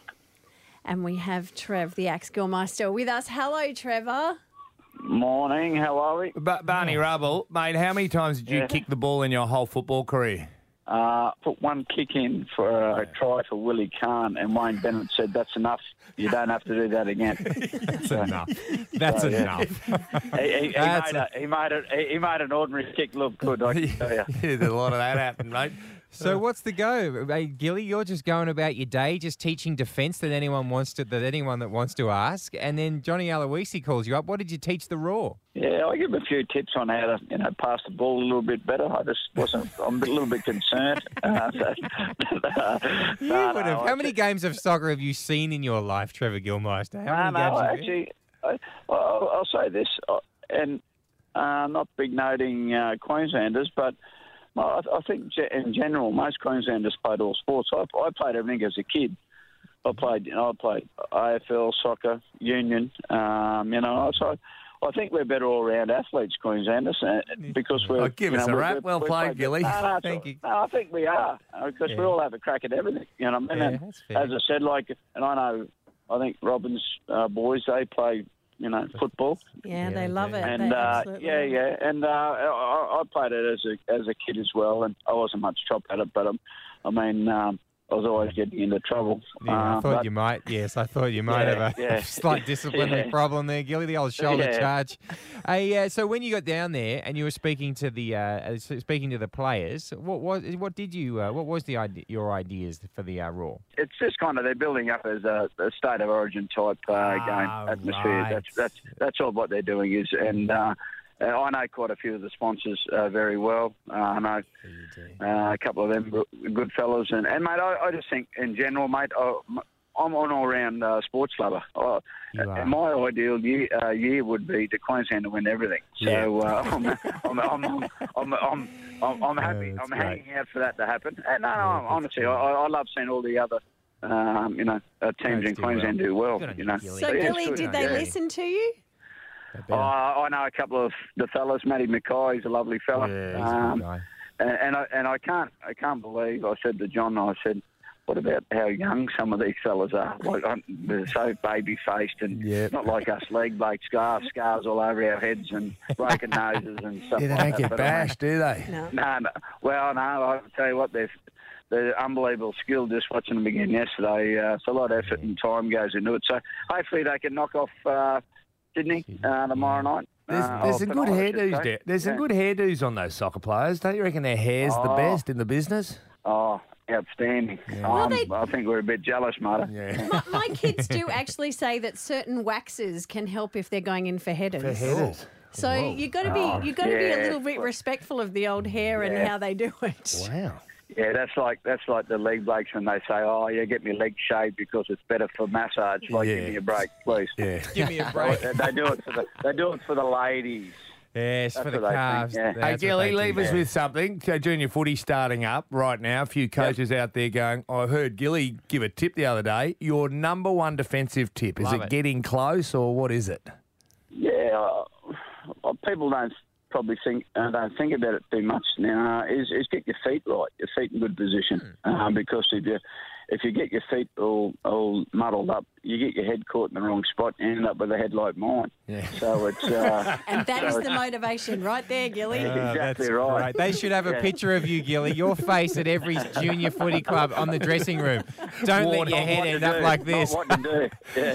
And we have Trev, the Axe Gilmeister, with us. Hello, Trevor. Morning, how are we? Ba- Barney Rubble, mate, how many times did you Yeah. kick the ball in your whole football career? Uh, put one kick in for a try for Willie Kahn, and Wayne Bennett said, that's enough. You don't have to do that again. That's enough. That's So, yeah. enough. He, he, he, That's made a, he, made a, he, he made an ordinary kick look good, I can tell you. Yeah, there's a lot of that happened, mate. So what's the go? Hey, Gilly, you're just going about your day, just teaching defence that anyone wants to, that anyone that wants to ask, and then Johnny Aloisi calls you up. What did you teach the Roar? Yeah, I give him a few tips on how to, you know, pass the ball a little bit better. I just wasn't, I'm a little bit concerned. Uh, so, uh, You no, would have. no, How I many games of soccer have you seen in your life, Trevor Gilmeister? How No, many no, games have you- actually, I, I'll, I'll say this, uh, and uh, not big noting uh, Queenslanders, but well, I, I think ge- in general, most Queenslanders played all sports. I, I played everything as a kid. I played, you know, I played A F L, soccer, union. Um, you know, so I think we're better all-round athletes, Queenslanders, uh, because we're. Oh, give you us know, a we're- rap. Well we're played, Gilly. No, no, it's Thank all- you. No, I think we are because Yeah. we all have a crack at everything. You know, what I mean? Yeah, And that's fair. as I said, like, and I know, I think Robin's uh, boys they play. You know, football. Yeah, they love it. And They uh, absolutely yeah, love it. yeah, and uh, I, I played it as a as a kid as well, and I wasn't much top at it, but um, I mean, um, I was always getting into trouble. Yeah, I Uh, thought but- you might. Yes, I thought you might Yeah, have a yeah. slight disciplinary Yeah. problem there, Gilly. The old shoulder Yeah. charge. Hey, uh, so when you got down there and you were speaking to the uh, speaking to the players, what was what did you uh, what was the idea, your ideas for the uh, Raw? It's just kind of they're building up as a, a state of origin type uh, game atmosphere. right. That's that's that's all what they're doing is, and uh, uh, I know quite a few of the sponsors uh, very well. Uh, I know uh, a couple of them were good fellas, and, and mate, I, I just think in general, mate, I, I'm an all-round uh, sports lover. I, uh, my ideal year, uh, year would be the Queensland to win everything. So uh, I'm, I'm, I'm, I'm, I'm, I'm, I'm, I'm happy. I'm hanging out for that to happen. And no, no, honestly, I, I love seeing all the other, um, you know, uh, teams in Queensland do well. You know. So, yeah, it's Gilly, good. did they Yeah. listen to you? Oh, I know a couple of the fellas. Matty Mackay, he's a lovely fella. Yeah, he's a um, good guy. And, and I and I can't I can't believe I said to John, I said, what about how young some of these fellas are? Like I'm, they're so baby faced and not like us leg blokes, scars scars all over our heads and broken noses and stuff. Yeah, they like don't that. get But I mean- bashed, do they? No. No, no. Well, no. I tell you what, they're they're unbelievable skill. Just watching them again yesterday. Uh, it's a lot of effort and time goes into it. So hopefully they can knock off uh, Sydney uh, tomorrow night. There's, Uh, there's or some good tonight, I should hairdos say. there. There's some Yeah. good hairdos on those soccer players. Don't you reckon their hair's the Oh. best in the business? Oh, outstanding. Well, Um, they- I think we're a bit jealous, Marta. Yeah. My, my kids do actually say that certain waxes can help if they're going in for headers. For headers. So Whoa. you got to be Oh, you got to be a yeah. little bit respectful of the old hair and Yeah. how they do it. Wow. Yeah, that's like that's like the leg blokes when they say, "Oh, yeah, get me leg shaved because it's better for massage." Like, Yeah. give me a break, please. Yeah. Give me a break. they, they do it for the they do it for the ladies. Yes, That's for the what they think, calves. yeah. That's Hey, what Gilly, they leave do. us with something. So junior footy starting up right now. A few coaches out there going, I heard Gilly give a tip the other day. Your number one defensive tip, is Love it, it. getting close or what is it? Yeah, uh, well, people don't probably think uh, don't think about it too much now. Is is get your feet right, your feet in good position, uh, because if you if you get your feet all all muddled up, you get your head caught in the wrong spot and end up with a head like mine. Yeah. So it's uh, And that so is it's- the motivation right there, Gilly. Exactly that's right. great. They should have a Yeah. picture of you, Gilly. Your face at every junior footy club on the dressing room. Don't let your Not head what to end up do, like not this. what to do.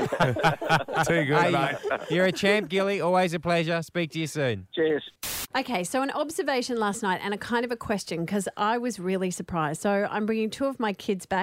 Yeah. Too good, Hey, mate. you're a champ, Gilly. Always a pleasure. Speak to you soon. Cheers. Okay, so an observation last night and a kind of a question because I was really surprised. So I'm bringing two of my kids back. We went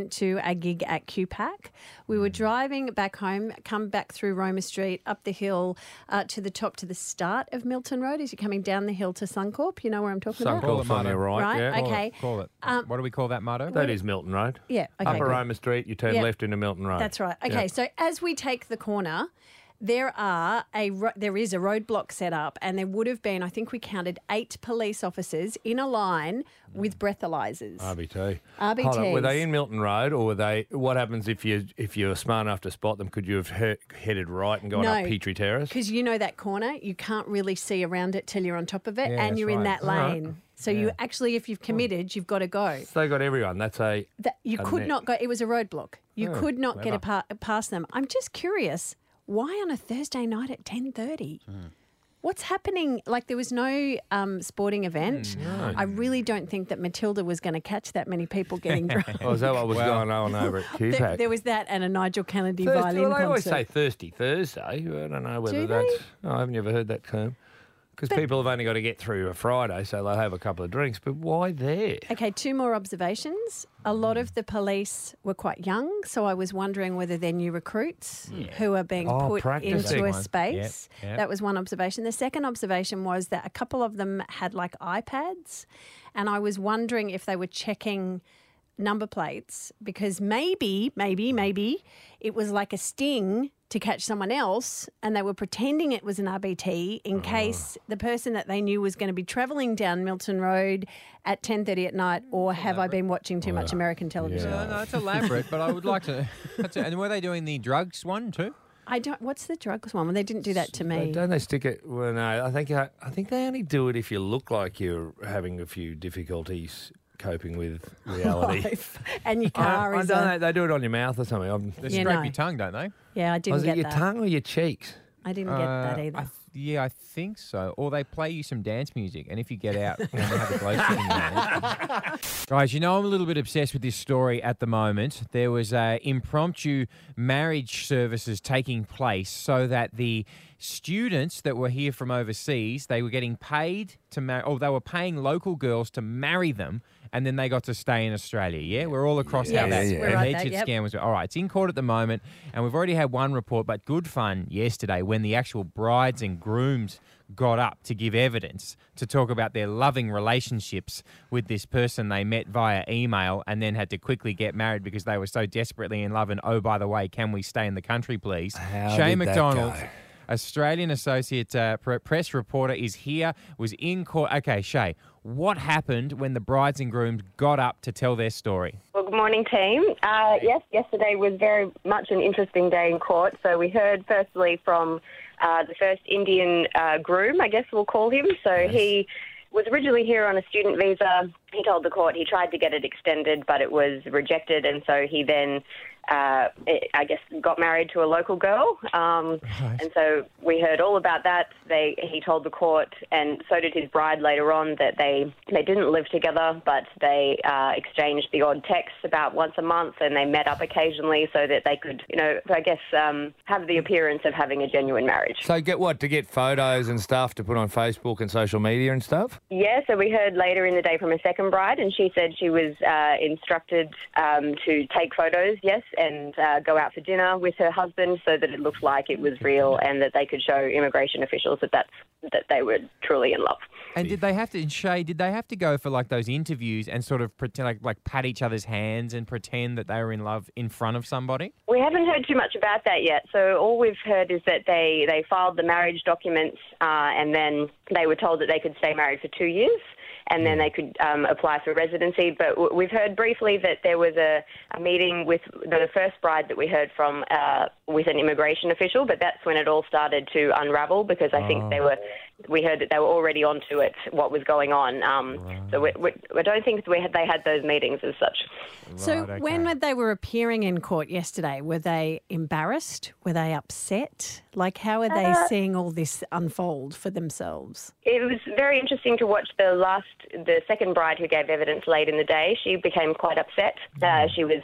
went to a gig at Q PAC. We were driving back home, come back through Roma Street, up the hill uh, to the top to the start of Milton Road as you're coming down the hill to Suncorp. You know where I'm talking about? Suncorp's on your right, Right, yeah. okay. Call it. Um, what do we call that motto? That is Milton Road. Yeah, okay, Upper good. Roma Street, you turn Yeah. left into Milton Road. That's right. Okay, Yeah. so as we take the corner, there are a ro- there is a roadblock set up, and there would have been, I think we counted eight police officers in a line with breathalyzers. R B T. R B Hold on, were Ts. they in Milton Road, or were they? What happens if you if you were smart enough to spot them? Could you have he- headed right and gone up Petrie Terrace? Because you know that corner, you can't really see around it till you're on top of it, Yeah, and that's you're in right. that All right. lane. So you actually, if you've committed, you've got to go. So they got everyone. That's a. That you a could net. not go. It was a roadblock. You Oh, could not get a clever. pa- past them. I'm just curious, why on a Thursday night at ten thirty? What's happening? Like there was no um, sporting event. no. I really don't think that Matilda was going to catch that many people getting drunk. Oh, is that what was Well- going on over at Q There, PAC? there was that and a Nigel Kennedy Thursday, violin well, they always concert. say Thirsty Thursday. I don't know whether Do that's. Oh, I haven't ever heard that term. Because people have only got to get through a Friday, so they'll have a couple of drinks. But why there? Okay, two more observations. A lot of the police were quite young, so I was wondering whether they're new recruits who are being Oh, put practicing. into a One. space. Yep, yep. That was one observation. The second observation was that a couple of them had like iPads, and I was wondering if they were checking number plates because maybe, maybe, maybe it was like a sting to catch someone else, and they were pretending it was an R B T in case the person that they knew was going to be travelling down Milton Road at ten thirty at night, or have I been watching too much American television? No, no, it's elaborate, but I would like to. That's it. And were they doing the drugs one too? I don't. What's the drugs one? Well, they didn't do that to me. Don't they stick it? Well, no, I think I, I think they only do it if you look like you're having a few difficulties coping with reality. Life. And your car I, I is. don't a- know. They do it on your mouth or something. I'm, They Yeah, scrape no. your tongue, don't they? Yeah, I didn't Was get it your that. tongue or your cheeks? I didn't get that Uh, either. I th- yeah, I think so. Or they play you some dance music, and if you get out, then they have a glow sticking there. Guys, you know I'm a little bit obsessed with this story at the moment. There was uh, impromptu marriage services taking place so that the students that were here from overseas, they were getting paid to marry, or they were paying local girls to marry them, and then they got to stay in Australia. Yeah, we're all across how Yes, that we're right alleged there, yep. scam was. All right, it's in court at the moment, and we've already had one report, but good fun yesterday when the actual brides and grooms got up to give evidence to talk about their loving relationships with this person they met via email and then had to quickly get married because they were so desperately in love. And oh, by the way, can we stay in the country, please? How Shane did that McDonald, go? Australian Associate uh, pre- Press reporter, is here, was in court. Okay, Shay, what happened when the brides and grooms got up to tell their story? Well, good morning, team. Uh, yes, yesterday was very much an interesting day in court. So we heard firstly from uh, the first Indian uh, groom, I guess we'll call him. So he was originally here on a student visa. He told the court he tried to get it extended, but it was rejected, and so he then, uh, I guess, got married to a local girl. Um, Right. And so we heard all about that. They he told the court, and so did his bride later on, that they they didn't live together, but they uh, exchanged the odd texts about once a month, and they met up occasionally so that they could, you know, I guess, um, have the appearance of having a genuine marriage. So get what? To get photos and stuff to put on Facebook and social media and stuff? Yeah, so we heard later in the day from a second bride, and she said she was uh, instructed um, to take photos, yes, and uh, go out for dinner with her husband so that it looked like it was real and that they could show immigration officials that that's, that they were truly in love. And did they have to, Shay, did they have to go for like those interviews and sort of pretend, like, like pat each other's hands and pretend that they were in love in front of somebody? We haven't heard too much about that yet. So all we've heard is that they, they filed the marriage documents uh, and then they were told that they could stay married for two years. And then they could um, apply for residency. But w- we've heard briefly that there was a, a meeting with the first bride that we heard from uh, with an immigration official, but that's when it all started to unravel because I think Oh. they were, we heard that they were already onto it, what was going on. Um, So we, we, I don't think we had, they had those meetings as such. So Right, when okay. they were appearing in court yesterday, were they embarrassed? Were they upset? Like, how are they Uh, seeing all this unfold for themselves? It was very interesting to watch the last, the second bride who gave evidence late in the day. She became quite upset. Uh, she was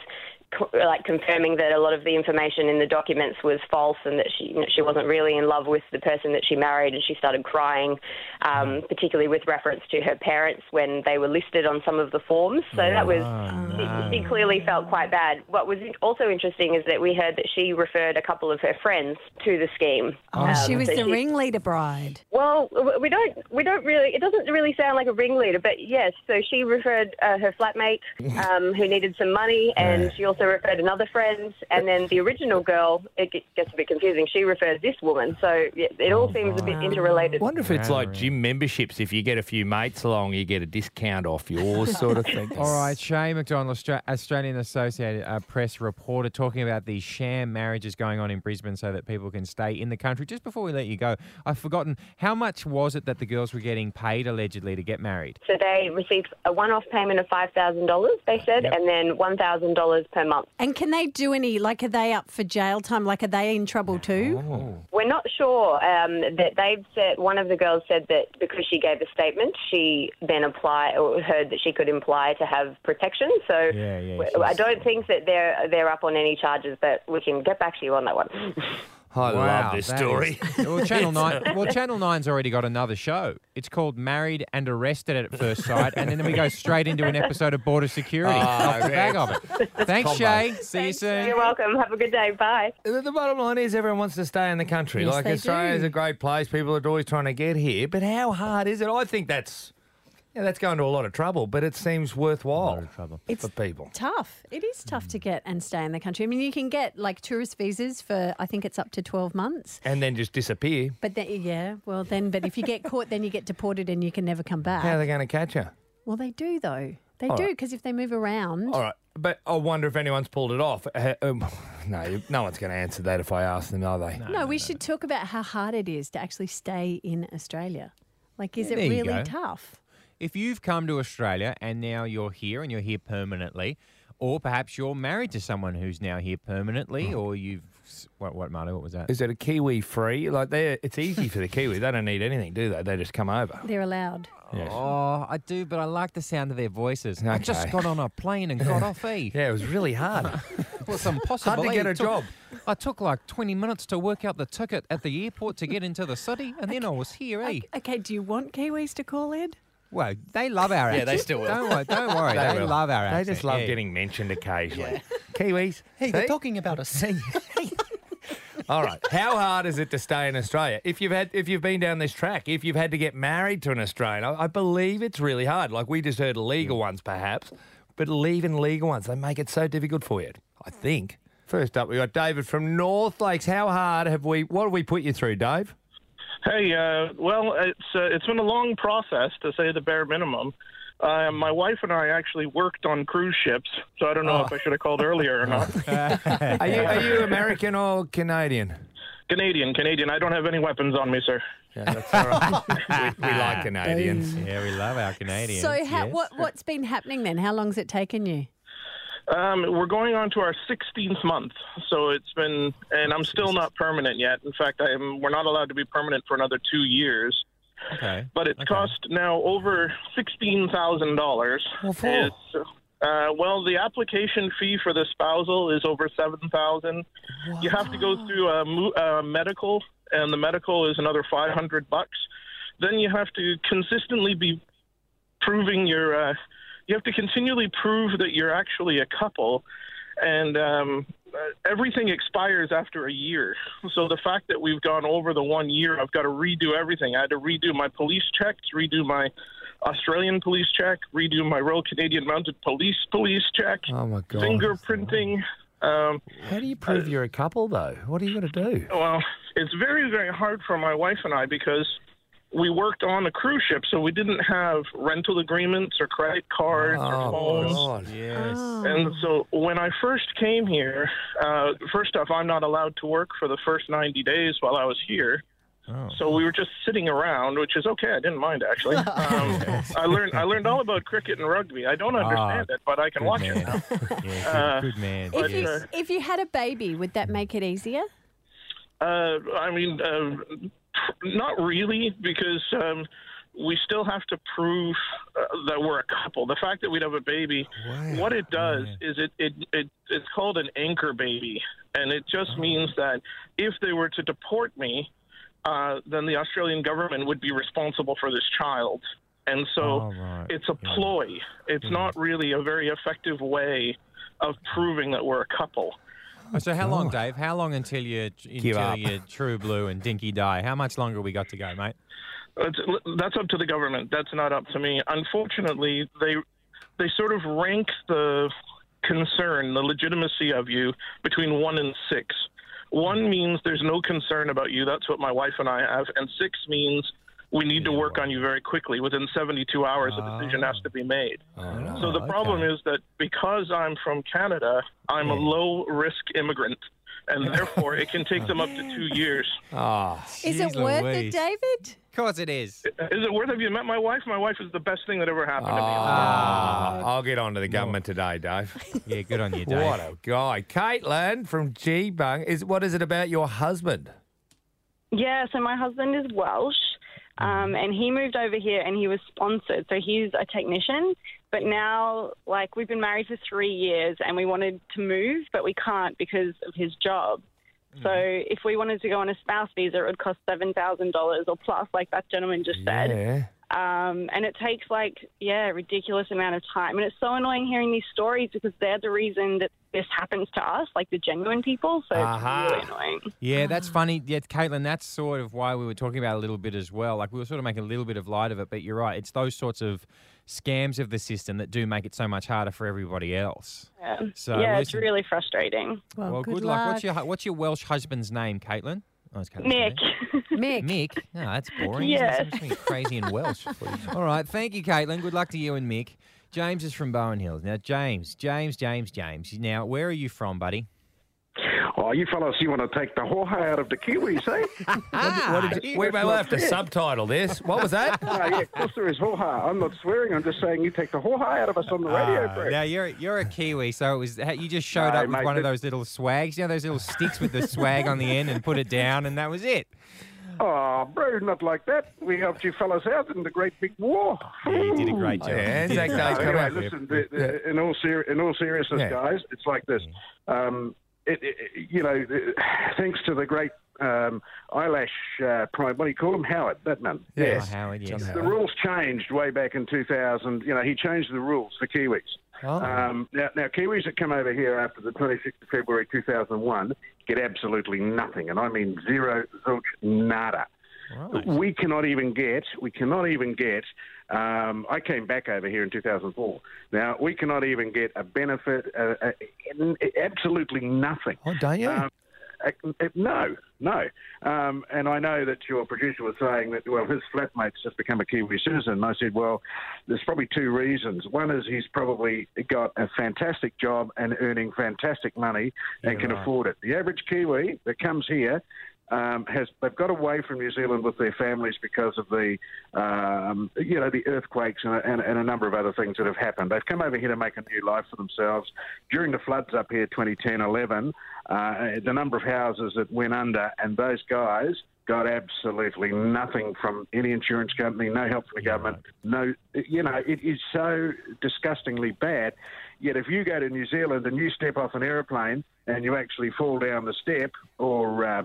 co- like confirming that a lot of the information in the documents was false and that she you know, she wasn't really in love with the person that she married, and she started crying, um, particularly with reference to her parents when they were listed on some of the forms. So that was no. she, she clearly felt quite bad. What was also interesting is that we heard that she referred a couple of her friends to the scheme. Oh, Um, she was so the she- ringleader bride. Well, w- we don't, we don't really. It doesn't really sound like a ringleader, but yes. So she referred uh, her flatmate, um, who needed some money, and she also referred another friend. And then the original girl, it ge- gets a bit confusing. She referred this woman. So yeah, it all seems a bit interrelated. I wonder if it's like gym memberships. If you get a few mates along, you get a discount off yours, sort of thing. All right, Shay McDonald, Austra- Australian Associated uh, Press reporter, talking about the sham marriages going on in Brisbane so that people can stay in the country. Just before we let you go, I've forgotten, how much was it that the girls were getting paid allegedly to get married? So they received a one-off payment of five thousand dollars, they said, Yep. and then one thousand dollars per month. And can they do any, like, are they up for jail time? Like, are they in trouble too? We're not sure. Um, that they've said, one of the girls said that because she gave a statement, she then applied or heard that she could imply to have protection. So Yeah, yeah, we- I don't think that they're they're up on any charges, but we can get back to you on that one. I Wow, love this that story. is- well, Channel Nine. Well, Channel Nine's already got another show. It's called Married and Arrested at First Sight, and then we go straight into an episode of Border Security Oh, off the man. bag of it. Thanks, Combo. Shay. See you soon. You're welcome. Have a good day. Bye. The the bottom line is everyone wants to stay in the country. Yes, like they Australia's do. a great place. People are always trying to get here. But how hard is it? I think that's yeah, that's going to a lot of trouble, but it seems worthwhile trouble for people. Tough. It is tough to get and stay in the country. I mean, you can get like tourist visas for, I think it's up to twelve months. And then just disappear. But then, yeah, well then, but if you get caught, then you get deported and you can never come back. How are they going to catch you? Well, they do though. They All do right. because if they move around. All right, but I wonder if anyone's pulled it off. Uh, um, no, no one's going to answer that if I ask them, are they? No, we should talk about how hard it is to actually stay in Australia. Like, is Yeah, it there you really go. tough? If you've come to Australia and now you're here and you're here permanently, or perhaps you're married to someone who's now here permanently, or you've what what Marty, what was that? Is it a Kiwi free? Like they, it's easy for the Kiwi. They don't need anything, do they? They just come over. They're allowed. Yes. Oh, I do, but I like the sound of their voices. I just Okay. got on a plane and got off, eh? Yeah, it was really hard. It was impossible. Hard to eh? get a It took- job. I took like twenty minutes to work out the ticket at the airport to get into the city, and then I was here, eh? Okay, do you want Kiwis to call in? Well, they love our Yeah, accent. they still will. Don't worry, don't worry. They they will. love our They accent. just love yeah. getting mentioned occasionally. Kiwis. Hey, they're see? talking about us. All right. How hard is it to stay in Australia? If you've had, if you've been down this track, if you've had to get married to an Australian, I, I believe it's really hard. Like we just heard illegal ones, perhaps, but even legal ones, they make it so difficult for you. I think. First up, we got David from North Lakes. How hard have we? What have we put you through, Dave? Hey, uh, well, it's uh, it's been a long process, to say the bare minimum. Uh, my wife and I actually worked on cruise ships, so I don't know Oh. if I should have called earlier or not. Are you are you American or Canadian? Canadian, Canadian. I don't have any weapons on me, sir. Yeah, that's all right. we, we like Canadians. Yeah, we love our Canadians. So, how, yes. what what's been happening then? How long's it taken you? Um, we're going on to our sixteenth month, so it's been, and I'm still not permanent yet. In fact, I am. We're not allowed to be permanent for another two years. Okay. But it's cost now over sixteen thousand dollars. What for? It's, uh, well, the application fee for the spousal is over seven thousand. You have to go through a, mo- a medical, and the medical is another five hundred bucks. Then you have to consistently be proving your. Uh, you have to continually prove that you're actually a couple, and um, uh, everything expires after a year. So the fact that we've gone over the one year, I've got to redo everything. I had to redo my police checks, redo my Australian police check, redo my Royal Canadian Mounted Police police check, Oh my God. fingerprinting. Um, How do you prove you're a couple, though? What are you going to do? well, it's very, very hard for my wife and I because we worked on a cruise ship, so we didn't have rental agreements or credit cards or Oh, phones. God. Yes. And so when I first came here, uh, first off, I'm not allowed to work for the first ninety days while I was here. Oh. So we were just sitting around, which is okay. I didn't mind, actually. Um, I learned I learned all about cricket and rugby. I don't understand it, but I can Good watch man. it now. Yeah, good, Uh, good man. but, If you uh, if you had a baby, would that make it easier? Uh, I mean, uh, not really, because um, we still have to prove uh, that we're a couple. The fact that we'd have a baby, what it does is it, it, it it's called an anchor baby. And it just Oh. means that if they were to deport me, uh, then the Australian government would be responsible for this child. And so Oh, right. it's a ploy. It's not really a very effective way of proving that we're a couple. Oh, so how long, Dave? How long until you until up. you True Blue and Dinky die? How much longer we got to go, mate? It's, that's up to the government. That's not up to me. Unfortunately, they they sort of rank the concern, the legitimacy of you between one and six. One means there's no concern about you. That's what my wife and I have. And six means we need to work on you very quickly. Within seventy-two hours, a decision has to be made. So the problem is that because I'm from Canada, I'm a low-risk immigrant. And therefore, it can take them up to two years. Oh, Is it worth it, David? Of course it is. Is it worth it? Have you met my wife? My wife is the best thing that ever happened to me. Ah, I'll get on to the government today, Dave. Yeah, good on you, Dave. What a guy. Caitlin from G-Bung. Is, what is it about your husband? Yeah, so my husband is Welsh, um, and he moved over here and he was sponsored. So he's a technician, but now, like, we've been married for three years and we wanted to move, but we can't because of his job. So if we wanted to go on a spouse visa, it would cost seven thousand dollars or plus, like that gentleman just said. Yeah. Um, and it takes, like, yeah, a ridiculous amount of time. And it's so annoying hearing these stories because they're the reason that this happens to us, like the genuine people. So Aha. it's really annoying. Yeah, that's funny. Yeah, Caitlin, that's sort of why we were talking about it a little bit as well. Like, we were sort of making a little bit of light of it, but you're right. It's those sorts of scams of the system that do make it so much harder for everybody else. Yeah, So, yeah it's listen- really frustrating. Well, good, luck. What's your hu- What's your Welsh husband's name, Caitlin? Oh, it's Caitlin. Mick. Mick. Mick? No, that's boring. Yeah. Isn't it? Something crazy in Welsh. All right, thank you, Caitlin. Good luck to you and Mick. James is from Bowen Hills. Now, James, James, James, James. Now, where are you from, buddy? Oh, you fellas, you want to take the hoha out of the Kiwis, eh? What did you, we may well have to subtitle this. What was that? No, yeah, of course there is hoha. I'm not swearing. I'm just saying you take the hoha out of us on the radio, Ah, Brett. now you're you're a Kiwi, so it was you just showed No, up with mate, one of that- those little swags, you know, those little sticks with the swag on the end, and put it down, and that was it. Oh, bro, not like that. We helped you fellas out in the great big war. Yeah, you did a great job. Yeah, You did a Anzac great Day's job. coming Anyway, up. listen, the, the, in, all seri- in all seriousness, Yeah. guys, it's like this. Um, it, it, you know, the- thanks to the great um, eyelash uh, prime, what do you call him? Howard, that man. Yeah, Yes. Howard, yes. The rules changed way back in two thousand. You know, he changed the rules for Kiwis. Oh. Um, now, now, Kiwis that come over here after the twenty-sixth of February two thousand one get absolutely nothing, and I mean zero, zilch, nada. Right. We cannot even get, we cannot even get, um, I came back over here in two thousand four. Now, we cannot even get a benefit, uh, uh, absolutely nothing. Oh, don't you? Um, uh, uh, no, no. Um, and I know that your producer was saying that, well, his flatmate's just become a Kiwi citizen. And I said, well, there's probably two reasons. One is he's probably got a fantastic job and earning fantastic money and Yeah, can right. afford it. The average Kiwi that comes here um, has they've got away from New Zealand with their families because of the um, you know the earthquakes and, and, and a number of other things that have happened. They've come over here to make a new life for themselves. During the floods up here, twenty ten, eleven, uh, the number of houses that went under, and those guys got absolutely nothing from any insurance company, no help from the government, no, you know, it is so disgustingly bad. Yet if you go to New Zealand and you step off an aeroplane and you actually fall down the step or uh,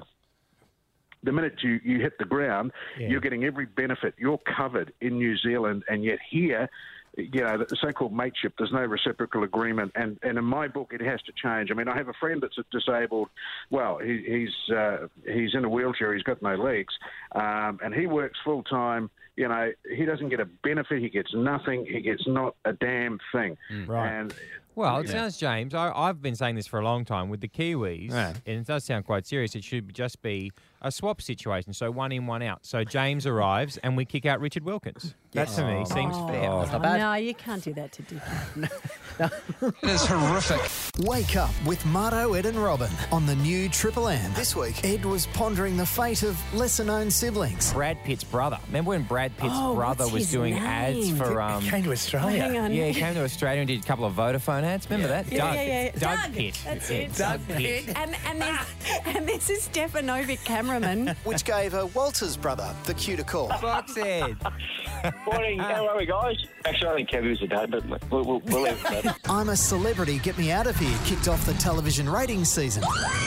the minute you, you hit the ground, Yeah. you're getting every benefit. You're covered in New Zealand, and yet here, you know, the so-called mateship, there's no reciprocal agreement. And, and in my book, it has to change. I mean, I have a friend that's disabled. Well, he, he's uh, he's in a wheelchair. He's got no legs, um, and he works full time. You know, he doesn't get a benefit. He gets nothing. He gets not a damn thing. Right. And Well, it Yeah. sounds, James, I, I've been saying this for a long time with the Kiwis, Yeah. and it does sound quite serious. It should just be a swap situation, so one in, one out. So James arrives, and we kick out Richard Wilkins. That, to me, seems fair. Oh, no, you can't do that to Dicky. It is horrific. Wake up with Marto, Ed and Robin on the new Triple M. This week, Ed was pondering the fate of lesser-known siblings. Brad Pitt's brother. Remember when Brad Pitt's Oh, brother what's was his doing name? ads for... Um, He came to Australia. Hang on. Yeah, he came to Australia and did a couple of Vodafone ads. Remember that? Yeah, Doug, yeah, yeah. Doug Doug, Pitt. that's Yeah, it. Doug Pitt. And and there's, and there's a Stefanovic camera cameraman. Which gave her Walter's brother the cue to call. Foxhead. Morning. How are we, guys? Actually, I think Kev was a dad, but we'll, we'll, we'll leave it at that. I'm a Celebrity, Get Me Out of Here kicked off the television ratings season.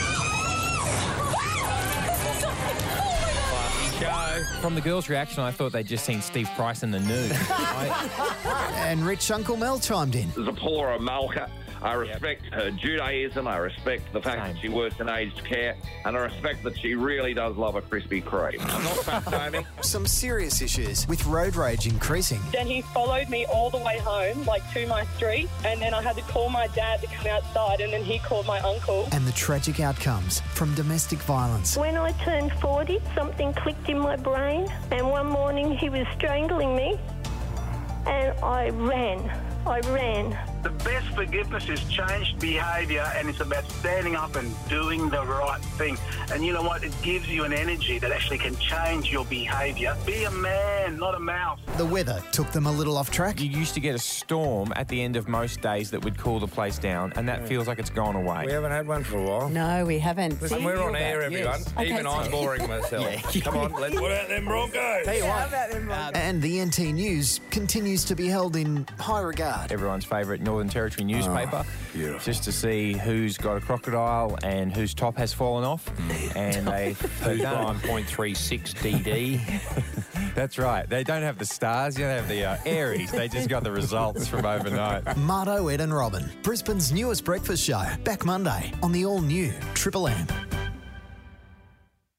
From the girls' reaction, I thought they'd just seen Steve Price in the nude. I... And Rich Uncle Mel chimed in. Zipporah Malka. I respect her Judaism. I respect the fact that she works in aged care. And I respect that she really does love a Krispy Kreme. I'm not fat-shaming. Some serious issues with road rage increasing. Then he followed me all the way home, like to my street. And then I had to call my dad to come outside. And then he called my uncle. And the tragic outcomes from domestic violence. When I turned forty, something clicked in my brain. And one morning he was strangling me. And I ran. I ran. The best forgiveness is changed behaviour, and it's about standing up and doing the right thing. And you know what? It gives you an energy that actually can change your behaviour. Be a man, not a mouse. The weather took them a little off track. You used to get a storm at the end of most days that would cool the place down, and that Yeah. feels like it's gone away. We haven't had one for a while. No, we haven't. Listen, See, we're on you're air, back. everyone. Yes. Okay, Even so- I'm boring myself. Yeah. Come on, let's put out them Broncos. Tell you How what. about them, Broncos? And the N T News continues to be held in high regard. Everyone's favourite Northern Territory newspaper. beautiful. Just to see who's got a crocodile and whose top has fallen off. And they, Who's nine point three six D D? That's right. They don't have the stars. They don't have the uh, Aries. They just got the results from overnight. Marto, Ed and Robin, Brisbane's newest breakfast show. Back Monday on the all-new Triple M.